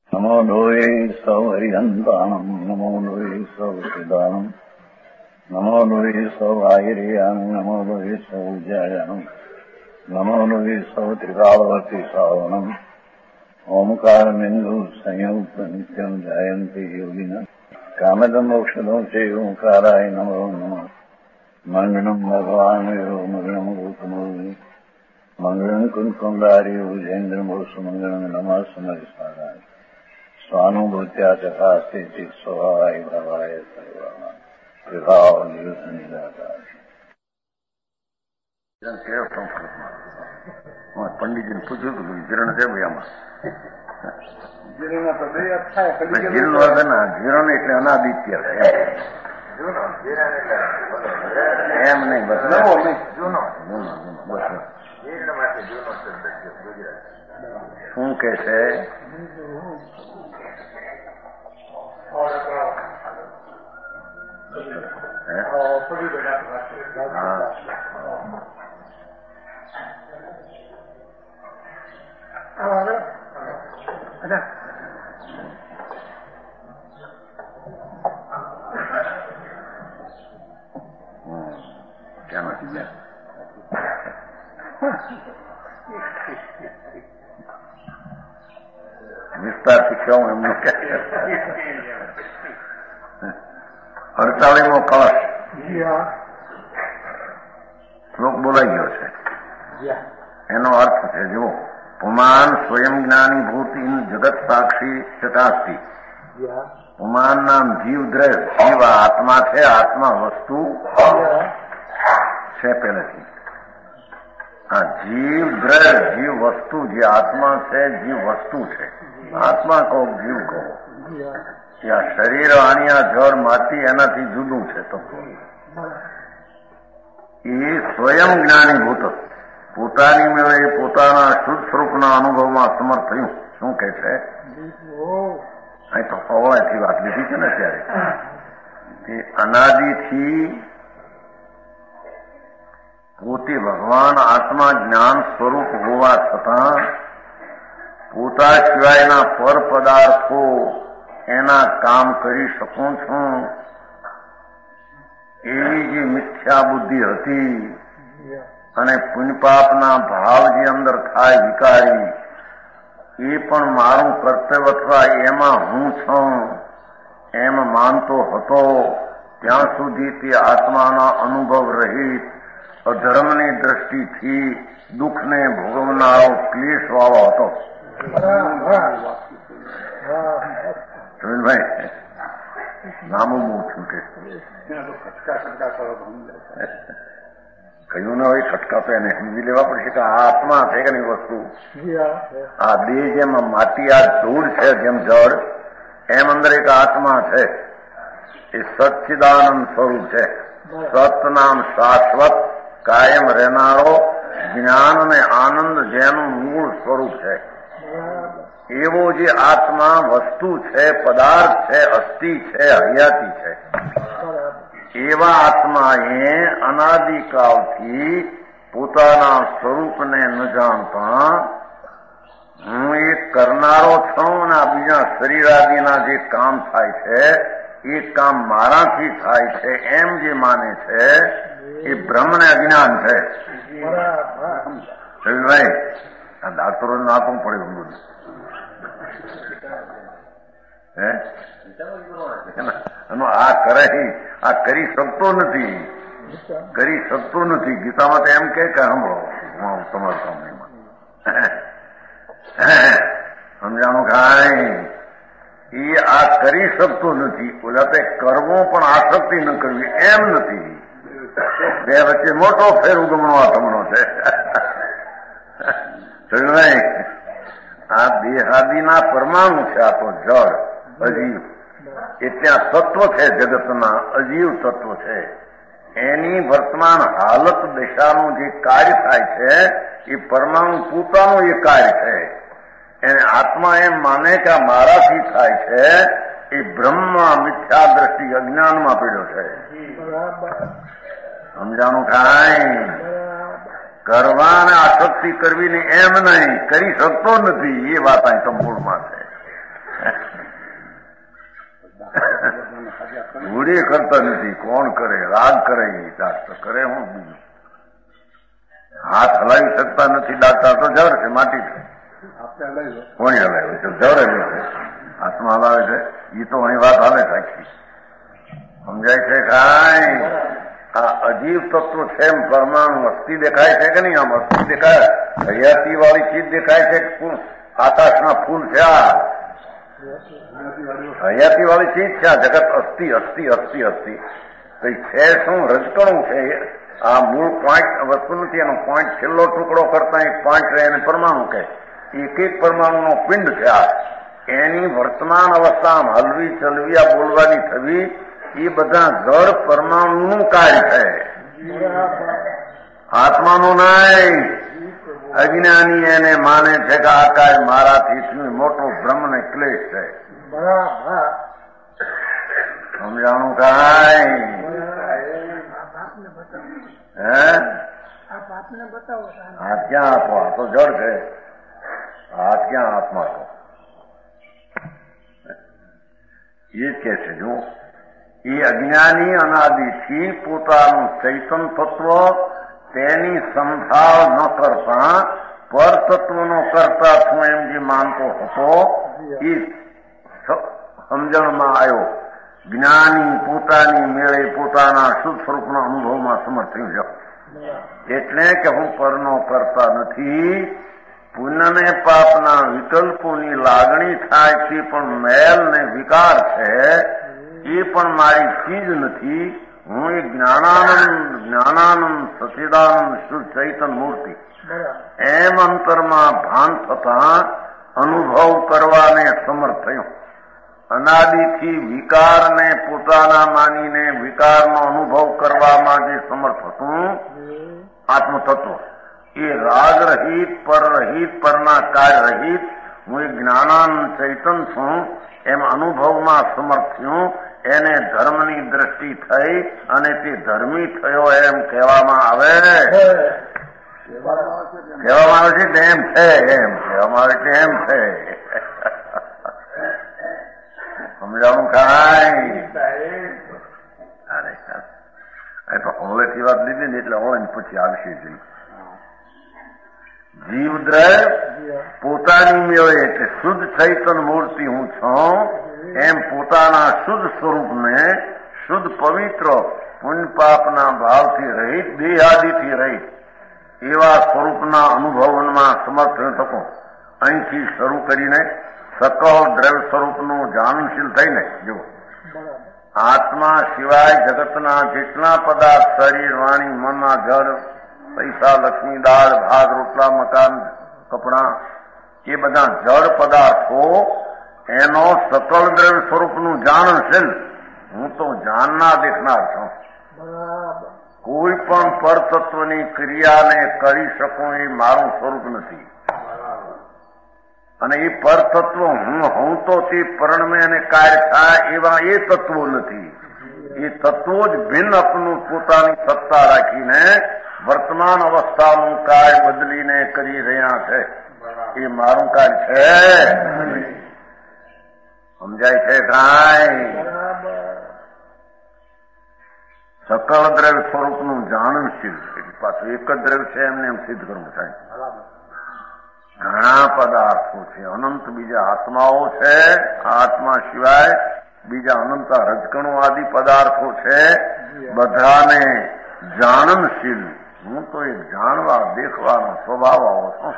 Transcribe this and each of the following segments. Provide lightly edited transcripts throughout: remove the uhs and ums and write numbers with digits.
નમો લોહે સૌ હરિહંતાણમ નમો લોહે સૌ સિદાનમ નમો લોહે સૌ આયર્યાનમ નમો લોહે સૌ જયાનમ નમો લોહે સૌ ત્રિકાળવતી સાવનમ ઓમકારમિંદુ સંયુક્ત નિત્યમ જાયંતી યોગિના કામદમોક્ષદો છે ઓંકારાય નમો નમઃ મંગળમ ભગવાન મંગળમ ગૌતમોર્મિ મંગળમ કુંકુંડાર્યો જૈન્દ્રમો સુમંગળમ નમઃ સમરિસ્વારાય સ્વાનુભૂત્યા ચકાસ્તે સ્વભાવાય ભાવાય સર્વાના વિભાવ નિયુક્ત નિરાકાર પંડિતજીને પૂછ્યું હતું જીરણ છે ભાઈ આમાં જીરણ એટલે અનાદિત્ય એમ નહીં બસ જૂનો બસ શું કે છે વિસ્તારથી કહું એમનું 48મો કળશ શ્લોક બોલાઈ ગયો છે. એનો અર્થ છે જુઓ, પુમાન સ્વયં જ્ઞાની ભૂતિ જગત સાક્ષી ચકાસ્તી. પુમાન નામ જીવ દ્રવ્ય, જીવ આત્મા છે, આત્મા વસ્તુ છે પહેલેથી. હા, જીવ દ્રવ્ય, જીવ વસ્તુ, જે આત્મા છે જીવ વસ્તુ છે. આત્મા કહો જીવ કહો, ત્યાં શરીર આણિયા જળ માટી એનાથી જુદું છે તત્વ. એ સ્વયં જ્ઞાનીભૂત, પોતાની મેળે પોતાના શુદ્ધ સ્વરૂપના અનુભવમાં સમર્થ થયું. શું કે છે અહીં તો પવળાથી વાત લીધી છે ને ત્યારે, કે અનાદિથી પોતે ભગવાન આત્મા જ્ઞાન સ્વરૂપ હોવા છતાં પોતા સિવાયના પર પદાર્થો એના કામ કરી શકું છું એવી જે મિથ્યા બુદ્ધિ હતી અને પુણ્યપાપના ભાવ જે અંદર થાય વિકારી, એ પણ મારું કર્તવ્ય અથવા એમાં હું છું એમ માનતો હતો. ત્યાં સુધી તે આત્માના અનુભવ રહિત અધર્મની દ્રષ્ટિથી દુઃખને ભોગવનારો ક્લેશ વાળો હતો. ભાઈ નામું બહુ છૂટે કહ્યું ને, હવે ખટકા તો એને સમજી લેવા પડશે કે આ આત્મા છે કે નહીં વસ્તુ. આ દેહ જેમ માટી, આ ધૂળ છે જેમ જળ, એમ અંદર એક આત્મા છે. એ સચ્ચિદાનંદ સ્વરૂપ છે. સત નામ શાશ્વત કાયમ રહેનારો જ્ઞાન અને આનંદ જેનું મૂળ સ્વરૂપ છે. એવો જે આત્મા વસ્તુ છે, પદાર્થ છે, અસ્થિ છે, હયાતી છે, એવા આત્માએ અનાદિકાળથી પોતાના સ્વરૂપને ન જાણતા હું એક કરનારો છું અને આ બીજા શરીરાદિના જે કામ થાય છે એ કામ મારાથી થાય છે એમ જે માને છે એ બ્રહ્મને અજ્ઞાન છે. ભાઈ આ ડાક્ટરોને નાખવું પડે બધું. આ કરે, આ કરી શકતો નથી, કરી શકતો નથી. ગીતામાં તો એમ કે સાંભળો હું તમારા સામનેમાં સમજાણું કાંઈ એ આ કરી શકતો નથી. ઓલા તે કરવો પણ આસક્તિ ન કરવી એમ નથી. બે વચ્ચે મોટો ફેર ઉગમણો આથમણો છે. આ દેહાદિના પરમાણુ છે. આ તો જળ અજીવ, એ ત્યાં તત્વ છે જગતના, અજીવ તત્વ છે. એની વર્તમાન હાલત દશાનું જે કાર્ય થાય છે એ પરમાણુ પોતાનું એ કાર્ય છે. એને આત્મા એમ માને કે આ મારાથી થાય છે, એ બ્રહ્મ મિથ્યા દ્રષ્ટિ અજ્ઞાનમાં પડ્યો છે. સમજાણું કાંઈ? કરવાને આસક્તિ કરવી ને એમ નહીં, કરી શકતો નથી એ વાત અહીં સંપૂર્ણમાં છે. ઘોડી કરતા નથી. કોણ કરે? રાગ કરે. દાતા કરે હું બીજું? હાથ હલાવી શકતા નથી. દાતા તો જળ છે, માટી છે. કોણી હલાવે છે? જળ છે. હાથમાં હલાવે છે. એ તો અહીં વાત હાલે રાખી. સમજાય છે? કાંઈ આ અજીબ તત્વ છે. એમ પરમાણુ અસ્થિ દેખાય છે કે નહીં? આમ અસ્થિ દેખાય. હયાતી વાળી ચીજ દેખાય છે. આકાશના ફૂલ છે. આ હયાતી વાળી ચીજ છે. આ જગત અસ્થિ અસ્થિ અસ્થિ અસ્થિ કઈ છે શું? રજકણું છે. આ મૂળ પોઈન્ટ વસ્તુ નથી. એનો પોઈન્ટ છેલ્લો ટુકડો કરતા એક પોઈન્ટ રહે એને પરમાણુ કહે. એક એક પરમાણુનો પિંડ છે. આ એની વર્તમાન અવસ્થામાં હલવી ચલવી, આ બોલવાની થવી, એ બધા જળ પરમાણુનું કાર્ય છે. આત્માનું નહીં. અજ્ઞાની એને માને છે કે આ કાર્ય મારાથી થયું. મોટો બ્રહ્મ ને ક્લેશ છે. સમજાણું કાંઈ? હાથ ક્યાં આપો? આ તો જળ છે. હાથ ક્યાં આત્મા તો? એ જ કે છે. જો એ અજ્ઞાની અનાદિથી પોતાનું ચૈતન તત્વ તેની સંભાળ ન કરતા પર તત્વનો કરતા છું એમ જે માનતો હતો એ સમજણમાં આવ્યો. જ્ઞાની પોતાની મેળે પોતાના શુદ્ધ સ્વરૂપના અનુભવમાં સમર્થ થઈ ગયો. એટલે કે હું પરનો કરતા નથી. પુણ્ય ને પાપના વિકલ્પોની લાગણી થાય છે, પણ મેલ ને વિકાર છે એ પણ મારી ચીજ નથી. હું એ જ્ઞાનાનંદ સચિદાનંદ શુદ્ધ ચૈતન મૂર્તિ એમ અંતરમાં ભાન થતા અનુભવ કરવાને સમર્થ થયો. અનાદિથી વિકારને પોતાના માનીને વિકારનો અનુભવ કરવામાં જે સમર્થ હતું આત્મતત્વ, એ રાગ રહિત, પર રહિત, પરના કાર્ય રહિત હું એ જ્ઞાનાનંદ ચૈતન છું એમ અનુભવમાં સમર્થ થયું. એને ધર્મની દ્રષ્ટિ થઈ અને તે ધર્મી થયો એમ કહેવામાં આવે. કહેવામાં આવે છે તેમ છે. એમ કહેવામાં આવે છે એમ છે. સમજાવું કાંઈ? અરે તો હોળેથી વાત લીધી ને એટલે હોળે પછી આવશે જ. જીવદ્રય પોતાની મેળે એટલે શુદ્ધ ચૈતન મૂર્તિ હું છું એમ પોતાના શુદ્ધ સ્વરૂપને શુદ્ધ પવિત્ર પુણ્ય પાપના ભાવથી રહિત, દેહાદિથી રહિત એવા સ્વરૂપના અનુભવનમાં સમર્થ થઈ શકો. અહીંથી શરૂ કરીને સકળ દ્રવ્ય સ્વરૂપનું જાણનશીલ થઈને જો આત્મા સિવાય જગતના જેટલા પદાર્થ શરીર, વાણી, મનના જળ, પૈસા, લક્ષ્મી, દાળ, ભાત, રોટલા, મકાન, કપડા એ બધા જળ પદાર્થો એનો સકળ દ્રવ્ય સ્વરૂપનું જાણનશીલ હું તો જાણનાર દેખનાર છું. કોઈ પણ પરતત્વની ક્રિયાને કરી શકું એ મારું સ્વરૂપ નથી. અને એ પરતત્વ હું તો તે પરણમે અને કાર્ય થાય એવા એ તત્વો નથી. એ તત્વો જ ભિન્ન આપનું પોતાની સત્તા રાખીને વર્તમાન અવસ્થાનું કાર્ય બદલીને કરી રહ્યા છે. એ મારું કાર્ય છે. સમજાય છે કાંઈ? સકળ દ્રવ્ય સ્વરૂપનું જાણનશીલ એટલે પાછું એક જ દ્રવ્ય છે એમને એમ સિદ્ધ કરવું થાય. ઘણા પદાર્થો છે, અનંત બીજા આત્માઓ છે. આત્મા સિવાય બીજા અનંત રજકણો આદિ પદાર્થો છે. બધાને જાણનશીલ હું તો એક જાણવા દેખવાનો સ્વભાવ આવો છું.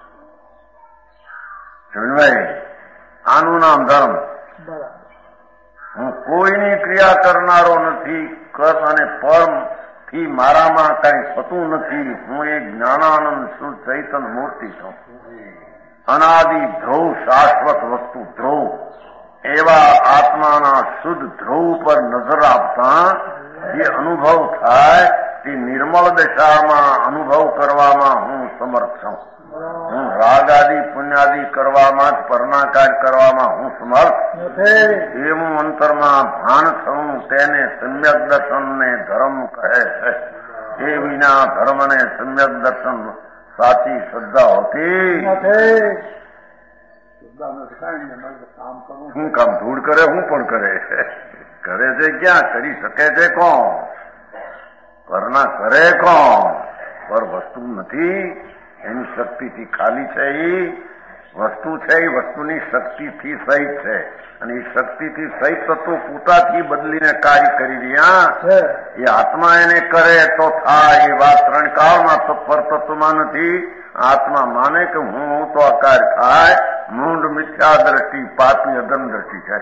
સમજાય? આનું નામ ધર્મ. હું કોઈની ક્રિયા કરનારો નથી. કર અને પરમ થી મારામાં કઈ થતું નથી. હું એક જ્ઞાનાનંદ શુદ્ધ ચૈતન મૂર્તિ છું. અનાદિ ધ્રુવ શાશ્વત વસ્તુ ધ્રુવ એવા આત્માના શુદ્ધ ધ્રુવ પર નજર આપતા જે અનુભવ થાય તે નિર્મળ દશામાં અનુભવ કરવામાં હું સમર્થ છું. હું રાગ આદિ પુણ્યાદિ કરવામાં જ પરનાકાર કરવામાં હું સમર્થ એવું અંતરમાં ભાન થવું તેને સમ્યક દર્શન ને ધર્મ કહે છે. એ વિના ધર્મ ને સમ્યક દર્શન સાચી શ્રદ્ધા હોતી. શું કામ ધૂળ કરે, હું પણ કરે છે ક્યાં, કરી શકે છે કોણ, પરના કરે કોણ, પર વસ્તુ નથી, એની શક્તિથી ખાલી છે. એ વસ્તુ છે, એ વસ્તુની શક્તિથી સહિત છે, અને એ શક્તિથી સહિત તત્વો પોતાથી બદલીને કાર્ય કરી રહ્યા. એ આત્મા એને કરે તો થાય. એ વાત ત્રણ કાળમાં પર તત્વમાં નથી. આત્મા માને કે હું તો આ કાર્ય થાય. મૂંડ મિથ્યા દ્રષ્ટિ, પાપી અધમ દ્રષ્ટિ છે.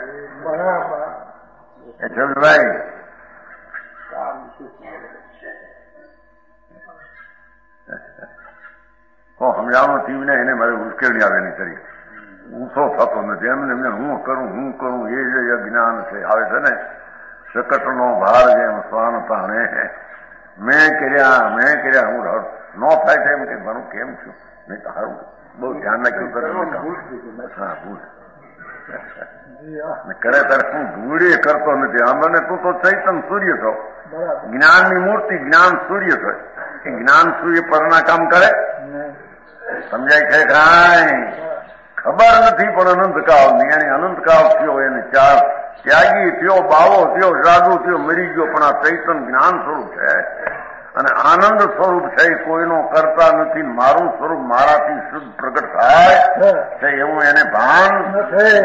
એ ભાઈ સમજાવવાનો ટીવીને એને મારે ઉશ્કેરણી આવે નહીં કરી ઊંચો થતો નથી. એમને હું કરું એ જે જ્ઞાન છે આવે છે ને, શકટનો ભાર જેમ સ્વાન તાણે મેં કર્યા હું ન થાય છે એમ કે મારું કેમ છું, નહીં તો સારું બહુ ધ્યાન નાખ્યું કરે. હા ભૂલ કરે ત્યારે હું ભૂડી કરતો નથી. આમને તું તો ચૈતન સૂર્ય છો, જ્ઞાનની મૂર્તિ, જ્ઞાન સૂર્ય છે. એ જ્ઞાન સૂર્ય પરના કામ કરે, સમજાય છે કાંઈ ખબર નથી. પણ અનંતકાળ એની અનંતકાળ થયો, એને ચાર ત્યાગી થયો, બાવો થયો, સાધુ થયો, મરી ગયો, પણ આ ચૈતન જ્ઞાન સ્વરૂપ છે અને આનંદ સ્વરૂપ છે. કોઈનો કરતા નથી. મારું સ્વરૂપ મારાથી શુદ્ધ પ્રગટ થાય છે એવું એને ભાન નથી.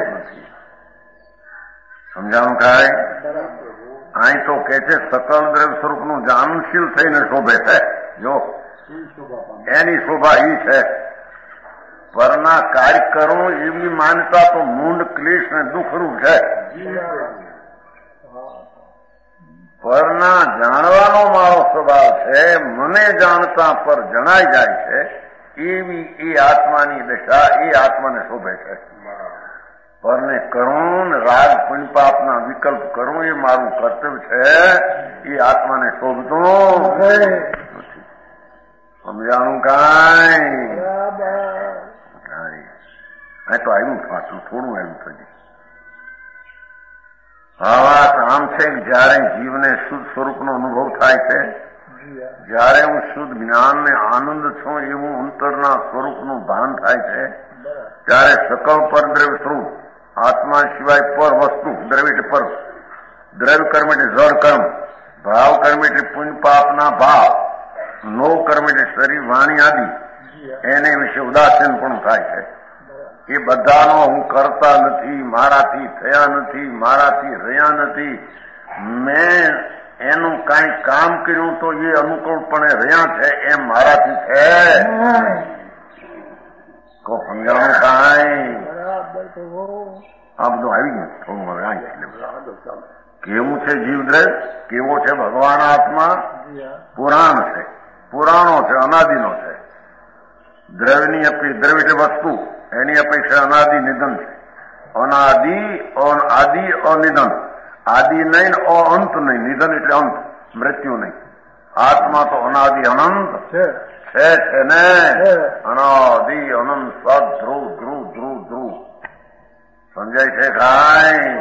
સમજાણું કાંઈ? અહીં તો કે છે સકલ દ્રવ્ય સ્વરૂપનું જાનશીલ થઈને શોભે છે. જો એની શોભા ઈ છે. પરના કાર્ય કરો એવી માનતા તો મૂંડ ક્લેશ ને દુઃખરૂપ છે. પરના જાણવાનો મારો સ્વભાવ છે. મને જાણતા પર જણાઈ જાય છે એવી એ આત્માની દશા, એ આત્માને શોભે છે. પરને કરું રાગ પુણ્ય પાપના વિકલ્પ કરું એ મારું કર્તવ્ય છે. એ આત્માને શોભતું સમજાણું કાંઈ? તો આવ્યું પાછું થોડું આવ્યું થયું. હા વાત આમ છે કે જયારે જીવને શુદ્ધ સ્વરૂપનો અનુભવ થાય છે, જયારે હું શુદ્ધ જ્ઞાનને આનંદ છું એવું અંતરના સ્વરૂપનું ભાન થાય છે, ત્યારે સકળ પર દ્રવ્ય સ્વરૂપ આત્મા સિવાય પર વસ્તુ, દ્રવ્ય એટલે પર, દ્રવ્ય કર્મ એટલે જળ કર્મ, ભાવ કર્મ એટલે પુણ્ય પાપના ભાવ, નો કર્મ એટલે શરીર વાણી આદિ, એને વિશે ઉદાસીન પણ થાય છે. એ બધાનો હું કરતા નથી, મારાથી થયા નથી, મારાથી રહ્યા નથી. મેં એનું કઈ કામ કર્યું તો એ અનુકૂળપણે રહ્યા છે એમ મારાથી છે. તો સમજાણું કાંઈ? આ બધું આવી ગયું થોડું હવે આ કેવું છે જીવદ્રવ્ય, કેવો છે ભગવાન આત્મા? પુરાણ છે, પુરાણો છે, અનાદિનો છે. દ્રવ્યની દ્રવ્ય એટલે વસ્તુ, એની અપેક્ષા અનાદિ નિધન છે. અનાદિ આદિ અનિધન, આદિ નહીં અંત નહીં, નિધન એટલે અંત, મૃત્યુ નહીં. આત્મા તો અનાદિ અનંત છે ને, અનાદિ અનંત સદ ધ્રુવ ધ્રુવ ધ્રુવ ધ્રુવ. સમજાય છે કાંઈ?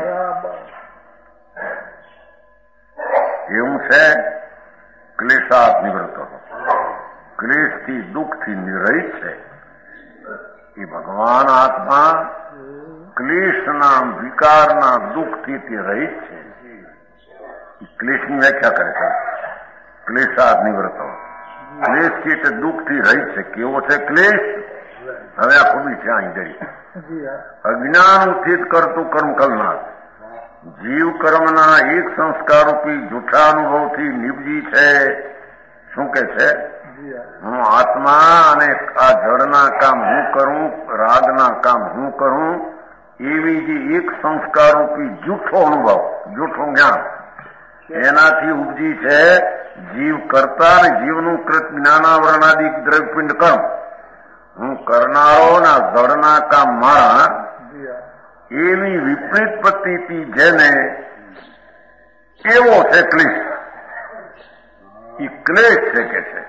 એવું છે ક્લેશાત નિવૃત્ત, ક્લેશથી દુઃખથી નિરહિત છે. એ ભગવાન આત્મા ક્લેશના વિકારના દુઃખથી તે રહિત છે. ક્લેશની વ્યાખ્યા કરે છે ક્લેશાત નિવૃત્ત. ક્લેશથી એટલે દુઃખથી રહિત છે. કેવો છે ક્લેશ? હવે આ ખુબી છે અહીં જઈ અજ્ઞાન ઉત્થિત કરતું કર્મ કલનાર જીવ કર્મના એક સંસ્કારરૂપી જૂઠા અનુભવથી નિપજી છે. શું કે છે? હું આત્મા અને આ જળના કામ હું કરું, રાગના કામ હું કરું, એવી જે એક સંસ્કારરૂપી જૂઠો અનુભવ, જૂઠું જ્ઞાન, એનાથી ઉપજી છે જીવ કરતા અને જીવનું કૃત જ્ઞાનાવરણાદિક દ્રવ્યપિંડ કર્મ. હું કરનારો ના જળના કામ મારા, એવી વિપરીત પ્રતીતિ જેને એવો છે ક્લેશ. એ ક્લેશ છે કે છે.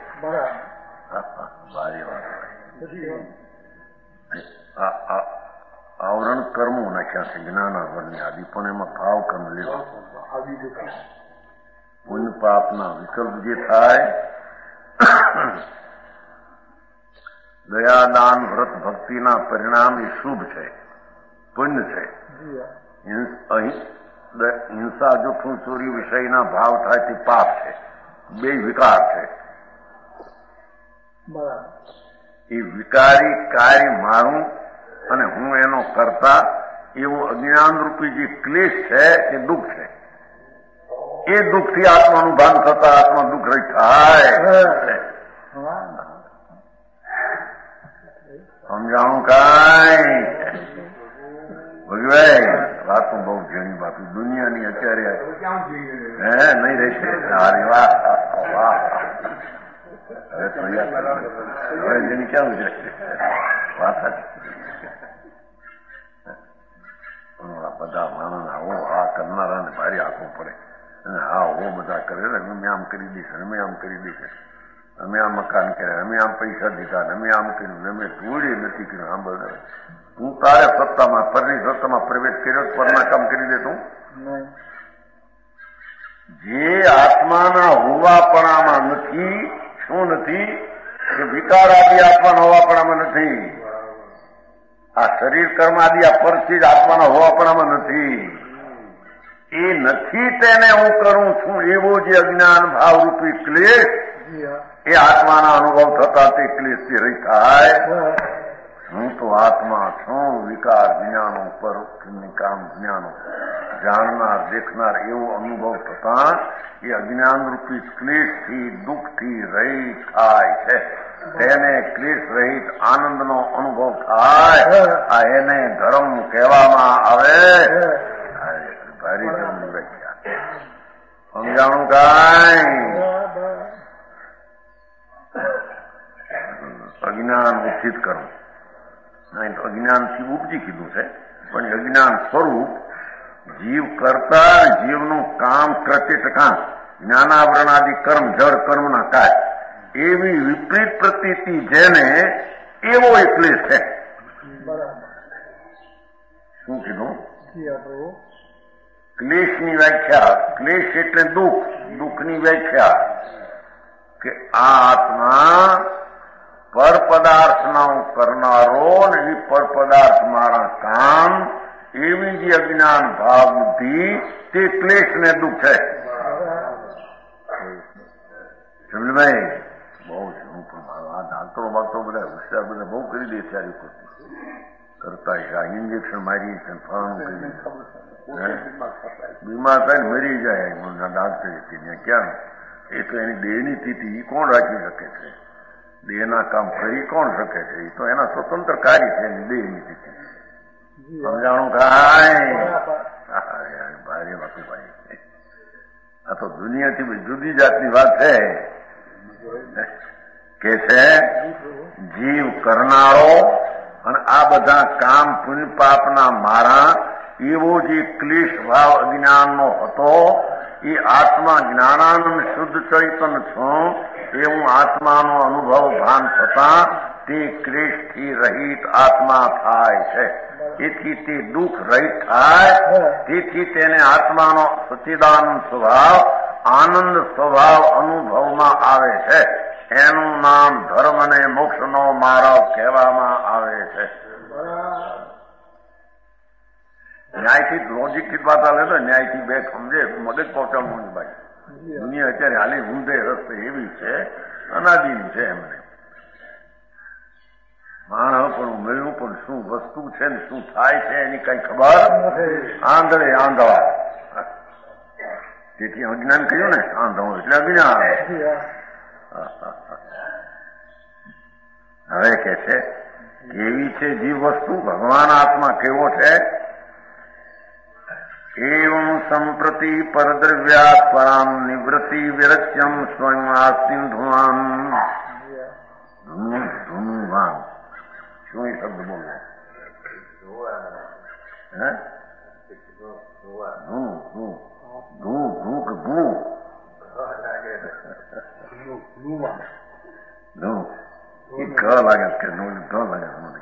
આવરણ કર્મો નાખ્યા છે જ્ઞાનાવરણની આદિ, પણ એમાં ભાવ કર્મ લેવા પુણ્ય પાપના વિકલ્પ જે થાય, દયા દાન વ્રત ભક્તિના પરિણામ એ શુભ છે. પુણ્ય છે. હિંસા, જૂઠું, ચોરી વિષયના ભાવ થાય તે પાપ છે. બે વિકાર છે. એ વિકારી કાર્ય મારું અને હું એનો કરતા એવું અજ્ઞાન રૂપી જે ક્લેશ છે એ દુઃખ છે. એ દુઃખથી આત્માનું ભાન થતા આત્મા દુઃખ રહી થાય. સમજાણું કાંઈ ભગવાન વાતો બહુ ઝીણી બાકી દુનિયાની અત્યારે નહીં રહેશે. હારી વાહ વાહ. હવે જેની ક્યાં ઉજરે વાત બધા માણસ આવો આ કરનારાને ભારી આપવું પડે અને હા હો બધા કરે ને અમે આમ કરી દઈશ અમે આમ કરી દઈશ અમે આ મકાન કર્યા અમે આમ પૈસા દીધા અમે આમ કર્યું અમે ધૂળી નથી કર્યું. આમ બધા હું તારે સત્તામાં પરની સત્તામાં પ્રવેશ કર્યો પરના કામ કરી દેતું. જે આત્માના હોવાપણામાં નથી. શું નથી? કે વિકાર આદિ આત્માના હોવાપણામાં નથી. આ શરીર કર્મ આદિ આ પરથી જ આત્માના હોવાપણામાં નથી. એ નથી તેને હું કરું છું એવો જે અજ્ઞાન ભાવરૂપી ક્લેશ એ આત્માના અનુભવ થતા તે ક્લેશથી રહી થાય. હું તો આત્મા છું. વિકાર જ્ઞાનો પર કામ જ્ઞાનો જાણનાર દેખનાર એવો અનુભવ થતા એ અજ્ઞાન રૂપી ક્લેશથી દુઃખથી રહિત થાય છે. તેને ક્લેશ રહિત આનંદનો અનુભવ થાય. આ એને ધર્મ કહેવામાં આવે. ભારી ધર્મ વ્યાખ્યા સમજાણું કાંઈ? અજ્ઞાન ઉચિત કરવું નહીં તો અજ્ઞાનથી ઉપજી કીધું છે. પણ અજ્ઞાન સ્વરૂપ જીવ કરતા જીવનું કામ કૃત્ય જ્ઞાનાવરણ આદિ કર્મ જળ કર્મના કાર્ય એવી વિપરીત પ્રતીતિ જેને એવો એક ક્લેશ છે. શું કીધું? ક્લેશની વ્યાખ્યા. ક્લેશ એટલે દુઃખ. દુઃખની વ્યાખ્યા કે આ આત્મા પર પદાર્થના કરનારો ને એ પર પદાર્થ મારા કામ એવી જે અજ્ઞાન ભાવ બુદ્ધિ તે ક્લેશ ને દુઃખ છે. સમજભાઈ બહુ શું આ ડાક્ટરો બાક્ટરો બધા હોશિયાર બધા બહુ કરી દે ત્યારે કરતા છે. આ ઇન્જેક્શન મારી છે ફળાણું કરી બીમાર થાય મરી જાય ડાક્ટર ક્યાં? એ તો એની દેહની સ્થિતિ એ કોણ રાખી શકે છે? દેહના કામ કરી કોણ શકે છે? એ તો એના સ્વતંત્ર કાર્ય છે એની દેહની સ્થિતિ. સમજાણું કાંઈ? ભારે વાતું ભાઈ. આ તો દુનિયાથી જુદી જાતની વાત છે. કે છે જીવ કરનારો અને આ બધા કામ પુણ્ય પાપના મારા એવો જે ક્લેશ ભાવ અજ્ઞાનનો હતો એ આત્મા જ્ઞાનાનંદ શુદ્ધ ચૈતન છું એવું આત્માનો અનુભવ ભાન થતા તે ક્લેશથી રહિત આત્મા થાય છે. તેથી તે દુઃખ રહિત થાય. તેથી તેને આત્માનો સચ્ચિદાનંદ સ્વભાવ આનંદ સ્વભાવ અનુભવમાં આવે છે. એનું નામ ધર્મ અને મોક્ષનો માર્ગ કહેવામાં આવે છે. ન્યાયથી લોજિકથી વાત આવે તો ન્યાયથી બે સમજે મગજ પહોંચાડવું નહીં ભાઈ. દુનિયા અત્યારે હાલી ઊંધે રસ્તે એવી છે અનાદિની છે. એમને માણસ પણ મળ્યું પણ શું વસ્તુ છે ને શું થાય છે એની કઈ ખબર આંધળે આંધળા. તેથી અજ્ઞાન કહ્યું ને આંધળું એટલે અજ્ઞાન. હવે કે છે કેવી છે જીવ વસ્તુ? ભગવાન આત્મા કેવો છે? એવં સંપ્રતિ પરદ્રવ્યાત પરામ નિવૃત્તિ વિરચ્યમ સ્વયં આસિંધુવાન. ધુનુવાન શું એ શબ્દ બોલવો? ઘ લાગે કે ઘ લાગે મને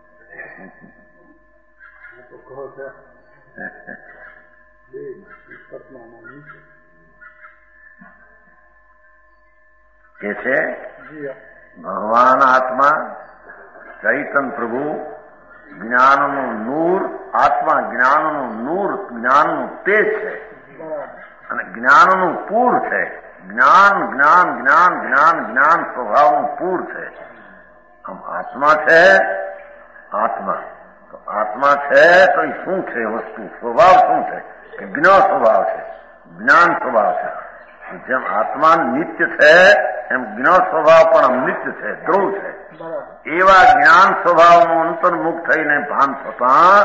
કે છે ભગવાન આત્મા ચૈતન પ્રભુ જ્ઞાનનું નૂર, આત્મા જ્ઞાનનું નૂર, જ્ઞાનનું તેજ છે અને જ્ઞાનનું પૂર છે. જ્ઞાન જ્ઞાન જ્ઞાન જ્ઞાન જ્ઞાન સ્વભાવનું પૂર છે. આમ આત્મા છે. આત્મા તો આત્મા છે તો એ શું છે વસ્તુ? સ્વભાવ શું છે? કે જ્ઞ સ્વભાવ છે, જ્ઞાન સ્વભાવ છે. જેમ આત્મા નિત્ય છે એમ જ્ઞ સ્વભાવ પણ નિત્ય છે, ધ્રુવ છે. એવા જ્ઞાન સ્વભાવનું અંતર્મુખ થઈને ભાન થતા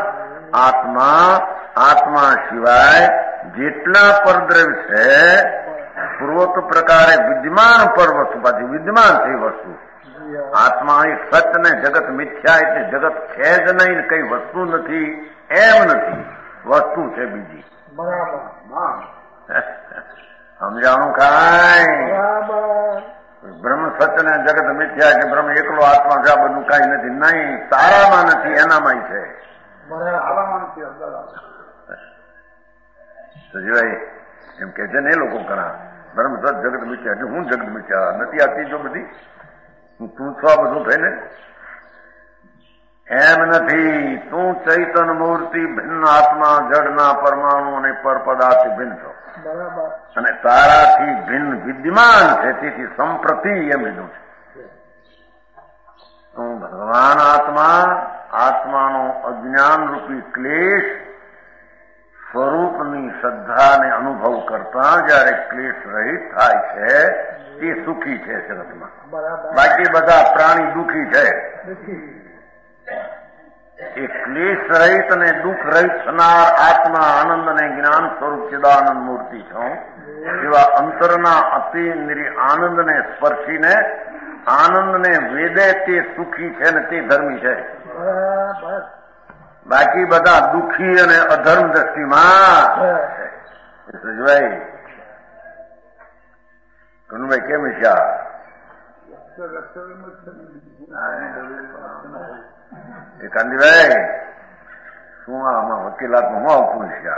આત્મા સિવાય જેટલા પરદ્રવ્ય છે પૂર્વોક્ત પ્રકારે વિદ્યમાન પર વસ્તુ પાછી વિદ્યમાન થઈ વસ્તુ. આત્મા એ સત્ય ને જગત મિથ્યા એટલે જગત છે જ નહીં, કઈ વસ્તુ નથી એમ નથી, વસ્તુ છે બીજી. સમજાણું કાંઈ? બ્રહ્મ સત્ય ને જગત મિથ્યા કે બ્રહ્મ એકલો આત્મા છે, બધું કઈ નથી. નહીં, તારામાં નથી, એનામાં છે. સજીવાઈ એમ કે છે ને એ લોકો ઘણા બ્રહ્મ સત જગત મિથ્યા એટલે હું જગત મિથ્યા નથી આપતી જો બધી તું છો બધું થઈને એમ નથી. તું ચૈતન મૂર્તિ ભિન્ન આત્મા જડના પરમાણુ અને પરપદાર્થ ભિન્ન છો અને તારાથી ભિન્ન વિદ્યમાન છે. તેથી સંપ્રતિ એમ લીધું છે. તું ભગવાન આત્માનો અજ્ઞાન રૂપી ક્લેશ સ્વરૂપની શ્રદ્ધાને અનુભવ કરતા જયારે ક્લેશ રહિત થાય છે તે સુખી છે જગતમાં. બાકી બધા પ્રાણી દુઃખી છે. એ ક્લેશ રહિત અને દુઃખ રહિત થનાર આત્મા આનંદ અને જ્ઞાન સ્વરૂપ ચિદાનંદ મૂર્તિ છું. એવા અંતરના અતિ આનંદને સ્પર્શીને આનંદને વેદે તે સુખી છે ને તે ધર્મી છે. બાકી બધા દુઃખી અને અધર્મ દ્રષ્ટિમાં જોવાય. કનુભાઈ કેમ છે? કાંતિભાઈ શું આમાં વકીલાતમાં હું આવતું છે?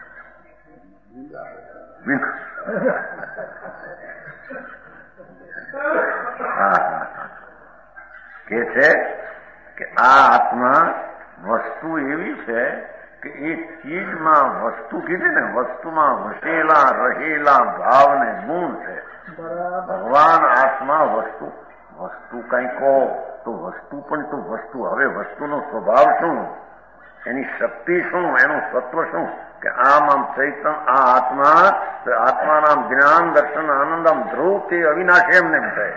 કે છે કે આ આત્મા વસ્તુ એવી છે કે એ ચીજમાં વસ્તુ કીધી ને, વસ્તુમાં વસેલા રહેલા ભાવ ને ગુણ છે. ભગવાન આત્મા વસ્તુ કઈ કહો તો વસ્તુ પણ તો વસ્તુ. હવે વસ્તુનો સ્વભાવ શું, એની શક્તિ શું, એનું સત્વ શું? કે આમ ચૈતન આ આત્માના જ્ઞાન દર્શન આનંદ આમ ધ્રુવ તે અવિનાશી એમને છે.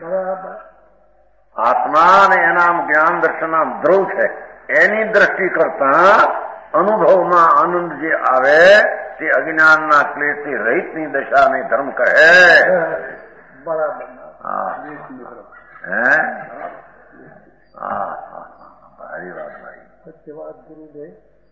આત્મા ને એના જ્ઞાન દર્શન આમ ધ્રુવ છે. એની દ્રષ્ટિ કરતા અનુભવમાં આનંદ જે આવે તે અજ્ઞાનના ક્લેશથી રહિતની દશાને ધર્મ કહે. બરાબર. ભારી વાત ભાઈ. સત્ય વાત ગુરુદેવ.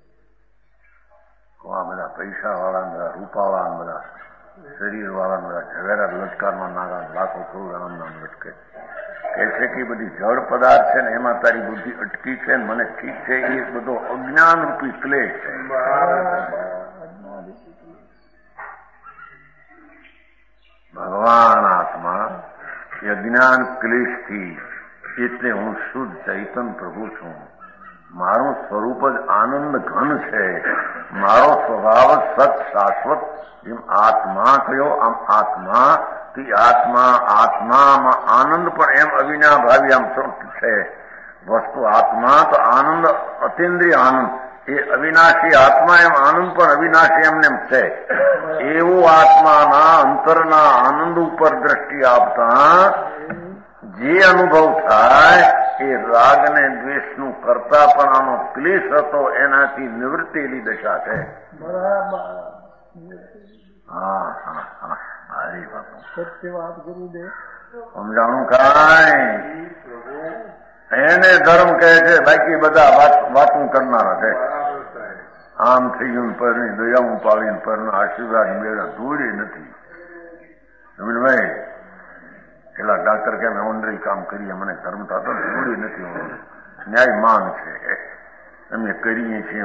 આ બધા પૈસા વાળા બધા રૂપા વાળા બધા શરીર વાળા બધા ઝવેરા લટકારમાં નાગા લાખો કરોડ આનંદ લટકે. કે છે કે બધી જળ પદાર્થ છે ને એમાં તારી બુદ્ધિ અટકી છે ને મને ઠીક છે. એ બધો અજ્ઞાન રૂપી ક્લેશ છે. ભગવાન આત્મા એ અજ્ઞાન ક્લેશથી એટલે હું શુદ્ધ ચૈતન પ્રભુ છું. મારું સ્વરૂપ જ આનંદ ઘન છે. મારો સ્વભાવ સત શાશ્વત. જેમ આત્મા કયો આમ આત્મા આત્મામાં આનંદ પણ એમ અવિનાભાવી આમ છે વસ્તુ. આત્મા તો આનંદ અતિન્દ્રિય આનંદ. એ અવિનાશી આત્મા એમ આનંદ પણ અવિનાશી એમને છે. એવું આત્માના અંતરના આનંદ ઉપર દ્રષ્ટિ આપતા જે અનુભવ થાય એ રાગ ને દ્વેષનું કરતા પણ આનો ક્લેશ હતો એનાથી નિવૃત્તેલી દશા છે. હારી બાપુ સત્ય વાત ગુરુદેવ. સમજાણું કાંઈ? એને ધર્મ કહે છે, બાકી બધા વાતું કરનારા છે. આમ થઈ ગયું પરણી દયામાં પાવીને પરના આશીર્વાદ મેળા દોડી નથી. ભાઈ પેલા ડાક્ટર કે અમે ઓનરી કામ કરીએ, મને ધર્મ થતો દોડી નથી. ન્યાય માન છે. અમે કરીએ છીએ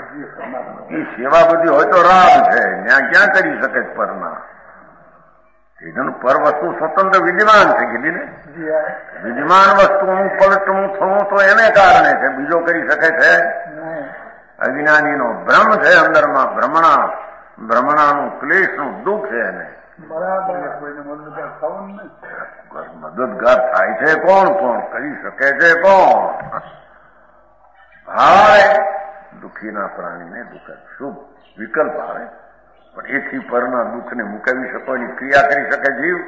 એ સેવા બધી હોય તો રામ છે. ત્યાં ક્યાં કરી શકે પરના? એનું પર વસ્તુ સ્વતંત્ર વિદ્યમાન છે કીધી ને. વિદ્યમાન વસ્તુ હું પલટું થવું તો એને કારણે છે, બીજો કરી શકે છે. અજ્ઞાનીનો ભ્રમ છે અંદરમાં, ભ્રમણાનું ક્લેશનું દુઃખ છે એને. મદદગાર થાય છે કોણ? કોણ કરી શકે છે કોણ? ભાવે દુઃખીના પ્રાણીને દુઃખ શુભ વિકલ્પ આવે, પણ એથી પરના દુઃખને મુકાવી શકો, એની ક્રિયા કરી શકે જીવ.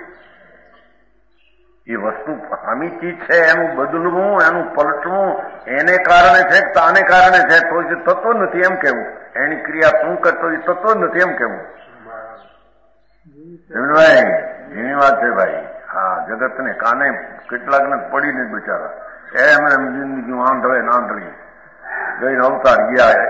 એ વસ્તુ હામી ચીજ છે, એનું બદલવું, એનું પલટવું એને કારણે છે કે તાને કારણે છે તો જ થતો નથી એમ કેવું. એની ક્રિયા શું કરતો એ થતો જ નથી એમ કેવું. ભાઈ એની વાત છે ભાઈ. હા, જગતને કાને કેટલાકને પડીને બિચારા એમને જિંદગી આંધળે નાંધળી ગઈને અવતાર ગયા.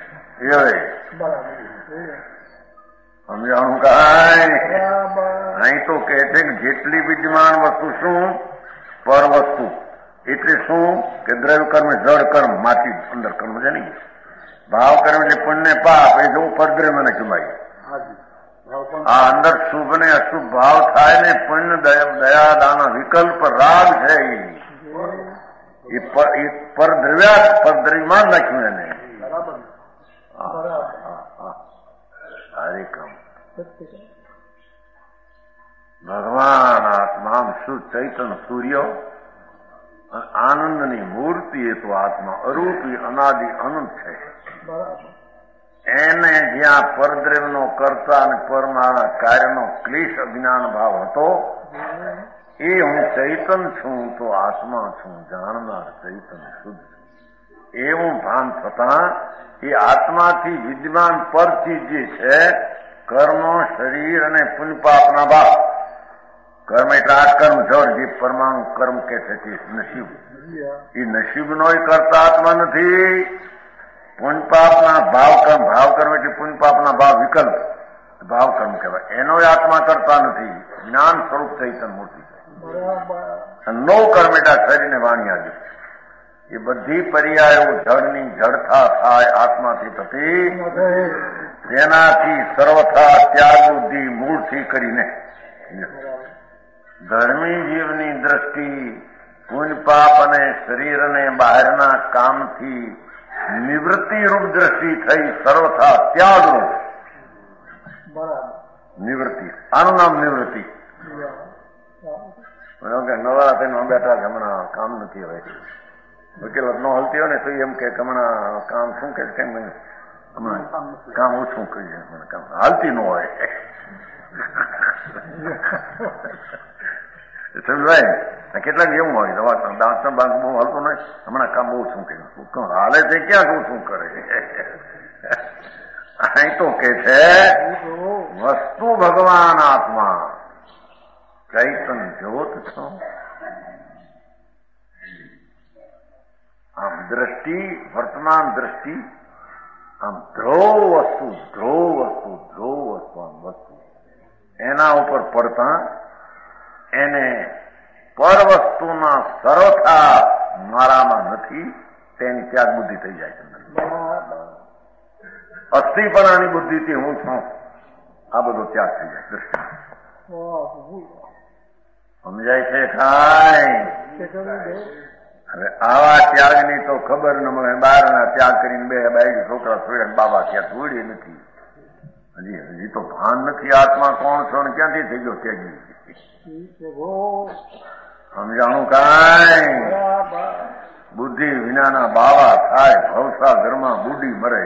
સમજાણું કાંઈ અહીં તો કે છે કે જેટલી વિદ્યમાન વસ્તુ શું પર વસ્તુ એટલે શું કે દ્રવ્ય કર્મ જળ કર્મ માટી અંદર કર્મ છે નહીં. ભાવ કર્મ એટલે પુણ્ય પાપ એ જવું પરદ્રવ્ય મને કમાય. આ અંદર શુભ ને અશુભ ભાવ થાય ને પુણ્ય દયા દાના વિકલ્પ રાગ છે એ પરદ્રવ્યમાં નાખ્યું એને. ભગવાન આત્મા શુદ્ધ ચૈતન્ય સૂર્ય આનંદની મૂર્તિ એ તો આત્મા અરૂપી અનાદિ અનંત છે. એને જ્યાં પરદ્રવ્યનો કરતા અને પરમાના કાર્યનો ક્લેશ અજ્ઞાન ભાવ હતો એ હું ચૈતન છું તો આત્મા છું, જાણનાર ચૈતન્ય શુદ્ધ એવું ભાન થતા એ આત્માથી વિદ્યમાન પરથી જે છે કર્મ શરીર અને પુણ્યપાપના ભાવ. કર્મ એટલે આ કર્મ જળ જે પરમાણુ કર્મ કે છે તે નસીબ. એ નસીબનો કરતા આત્મા નથી. પુણ્યપાપના ભાવ કર્મ એટલે પુણ્યપાપના ભાવ વિકલ્પ ભાવ કર્મ કહેવાય. એનો આત્મા કરતા નથી. જ્ઞાન સ્વરૂપ ચૈતન્ય મૂર્તિ છે. નવ કર્મ એટલે શરીરને વાણી આદિ એ બધી પર્યાયો જળની જડતા થાય આત્માથી થતી, તેનાથી સર્વથા ત્યાગ બુદ્ધિ મૂળથી કરીને ધર્મી જીવની દ્રષ્ટિ પુણ્ય પાપ અને શરીર અને બહારના કામથી નિવૃત્તિ રૂપ દ્રષ્ટિ થઈ સર્વથા ત્યાગરૂપ નિવૃત્તિ. આનું નામ નિવૃત્તિ. નવા થઈને બેઠા હમણાં કામ નથી હવે વકીલ ન હલતી હોય ને તો એમ કે હમણાં કામ શું કે હમણાં કામ ઓછું કરીએ, કામ હાલતી ન હોય. સમજાય કેટલાક એવું હોય દાંત બાંધ બહુ હાલતું નહીં, હમણાં કામ બહુ શું કર્યું હાલે છે ક્યાં શું કરે. અહીં તો કે છે વસ્તુ ભગવાન આત્મા ચૈતન જ્યોત છો. આમ દ્રષ્ટિ વર્તમાન દ્રષ્ટિ આમ ધ્રુવ વસ્તુ આમ વસ્તુ એના ઉપર પડતા એને પર વસ્તુના સર્વથા મારામાં નથી તેની ત્યાગ બુદ્ધિ થઈ જાય છે. અસ્થિપણાની બુદ્ધિથી હું છું આ બધો ત્યાગ થઈ જાય દ્રષ્ટિ. સમજાય છે કાંઈ? હવે આવા ત્યાગની તો ખબર ન મળે. બહારના ત્યાગ કરીને બે બાઈ છોકરા છોડ્યા બાબા ત્યાં છોડી નથી. હજી તો ભાન નથી આત્મા કોણ છો ને ક્યાંથી થઈ ગયો ત્યાગી. સમજાણું કાંઈ? બુદ્ધિ વિનાના બાવા થાય ભવસાગરમાં બુડી મરે.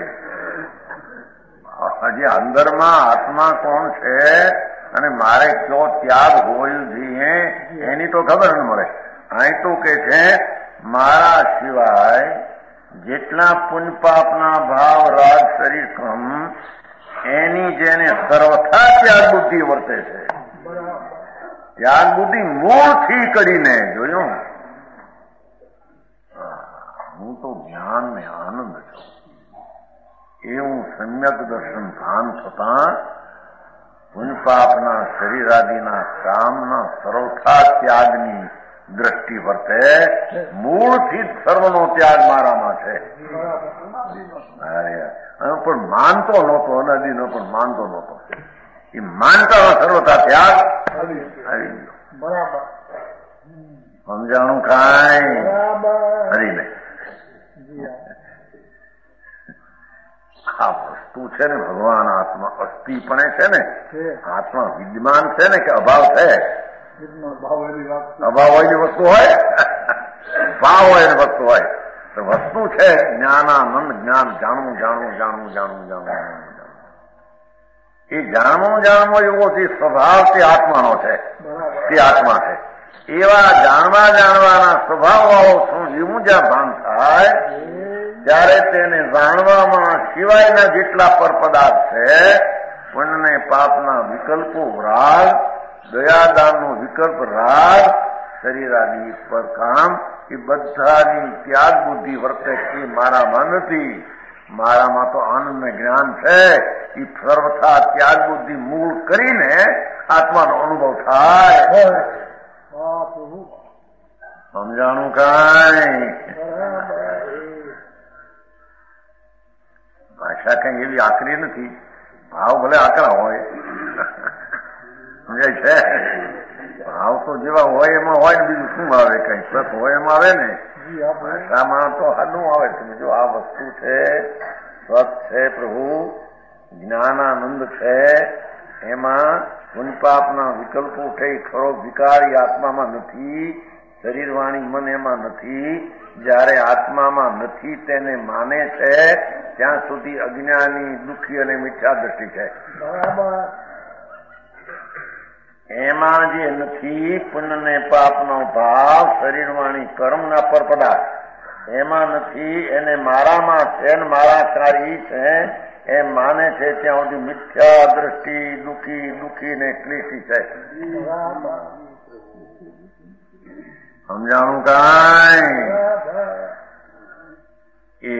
હજી અંદરમાં આત્મા કોણ છે અને મારે કયો ત્યાગ હોવો જોઈએ એની તો ખબર ન મળે. અહીં તો કે છે મારા સિવાય જેટલા પુણ્યપાપના ભાવ રાગ શરીર ક્રમ એની જેને સર્વથા ત્યાગ બુદ્ધિ વર્તે છે. ત્યાગ બુદ્ધિ મૂળથી કરીને જોયું. હું તો જ્ઞાન ને આનંદ છું એવું સમ્યક દર્શન ભાન થતા પુણ્યપાપના શરીરાદિના કામના સર્વથા ત્યાગની દ્રષ્ટિ વર્તે. મૂળથી જ સર્વનો ત્યાગ મારામાં છે. પણ માનતો નહોતો, અનાદિનો પણ માનતો નહોતો. એ માનતા સર્વતા ત્યાગ આવી ગયો. બરાબર સમજાણું કાંઈ હરી નહીં. આ વસ્તુ છે ને ભગવાન આત્મા અસ્થિ પણ છે ને, આત્મા વિદ્યમાન છે ને કે અભાવ છે? અભાવ હોય ની વસ્તુ હોય, ભાવ હોય ની વસ્તુ હોય. તો વસ્તુ છે જ્ઞાનાનંદ, જ્ઞાન જાણવું જાણવું જાણવું જાણવું જાણવું. એ જાણવું એવો જે સ્વભાવ તે આત્માનો છે, તે આત્મા છે. એવા જાણવાના સ્વભાવ વાળો શું એવું જ્યાં ભાન થાય ત્યારે તેને જાણવામાં સિવાયના જેટલા પર પદાર્થ છે, પુણ્ય પાપના વિકલ્પો રાગ, દયાદાનનો વિકલ્પ રાગ, શરીરાદી પર કામ, એ બધાની ત્યાગ બુદ્ધિ વર્તે એ મારામાં નથી. મારામાં તો આનંદ જ્ઞાન છે. એ સર્વથા ત્યાગ બુદ્ધિ મૂળ કરીને આત્માનો અનુભવ થાય. સમજાણું કાંઈ? ભાષા કઈ એવી આકરી નથી. ભાવ ભલે આકરા હોય, સમજાય છે? ભાવ તો જેવા હોય એમાં હોય ને, બીજું શું આવે? કઈ સત હોય એમાં આવે ને. ભાષામાં તો હાલું આવે. તમે જો આ વસ્તુ છે, સત છે, પ્રભુ જ્ઞાનાનંદ છે, એમાં પુણ્યપાપના વિકલ્પો થઈ ખરો વિકાર એ આત્મામાં નથી. શરીર વાણી મન એમાં નથી. જયારે આત્મામાં નથી તેને માને છે ત્યાં સુધી અજ્ઞાની, દુઃખી અને મિથ્યા દ્રષ્ટિ છે. એમાં જે નથી પુણ્ય ને પાપનો ભાવ, શરીર વાણી કર્મના પર પદાર્થ એમાં નથી. એને મારામાં છે ને મારાકારી છે એમ માને છે ત્યાં સુધી મિથ્યા દ્રષ્ટિ, દુઃખી દુઃખી ને ક્લેશી છે. સમજાણું કાંઈ? એ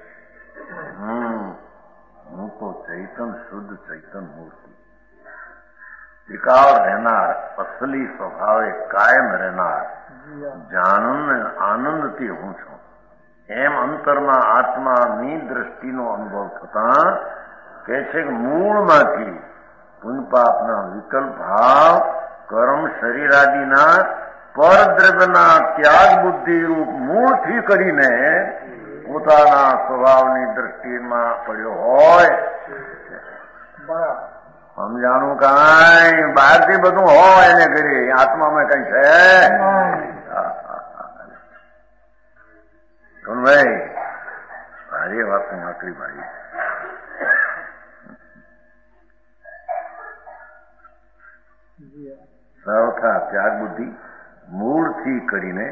હું તો ચૈતન, શુદ્ધ ચૈતન મૂર્તિ, વિકાર રહેનાર, અસલી સ્વભાવે કાયમ રહેનાર, જાણન આનંદથી હું છું એમ અંતરમાં આત્માની દ્રષ્ટિનો અનુભવ થતા કે છે કે મૂળમાંથી પુણ્યપાપના વિકલ્પ ભાવ, કર્મ, શરીરાદિના પરદ્રવ્યના ત્યાગ બુદ્ધિ રૂપ મૂળથી કરીને પોતાના સ્વભાવની દ્રષ્ટિમાં પડ્યો હોય. સમજાણું કાંઈ? બહારથી બધું હોય એને કરી, આત્મામાં કઈ છે? ભાઈ ભારી વાત આકરી ભાઈ. સૌથા ત્યાગ બુદ્ધિ મૂળથી કરીને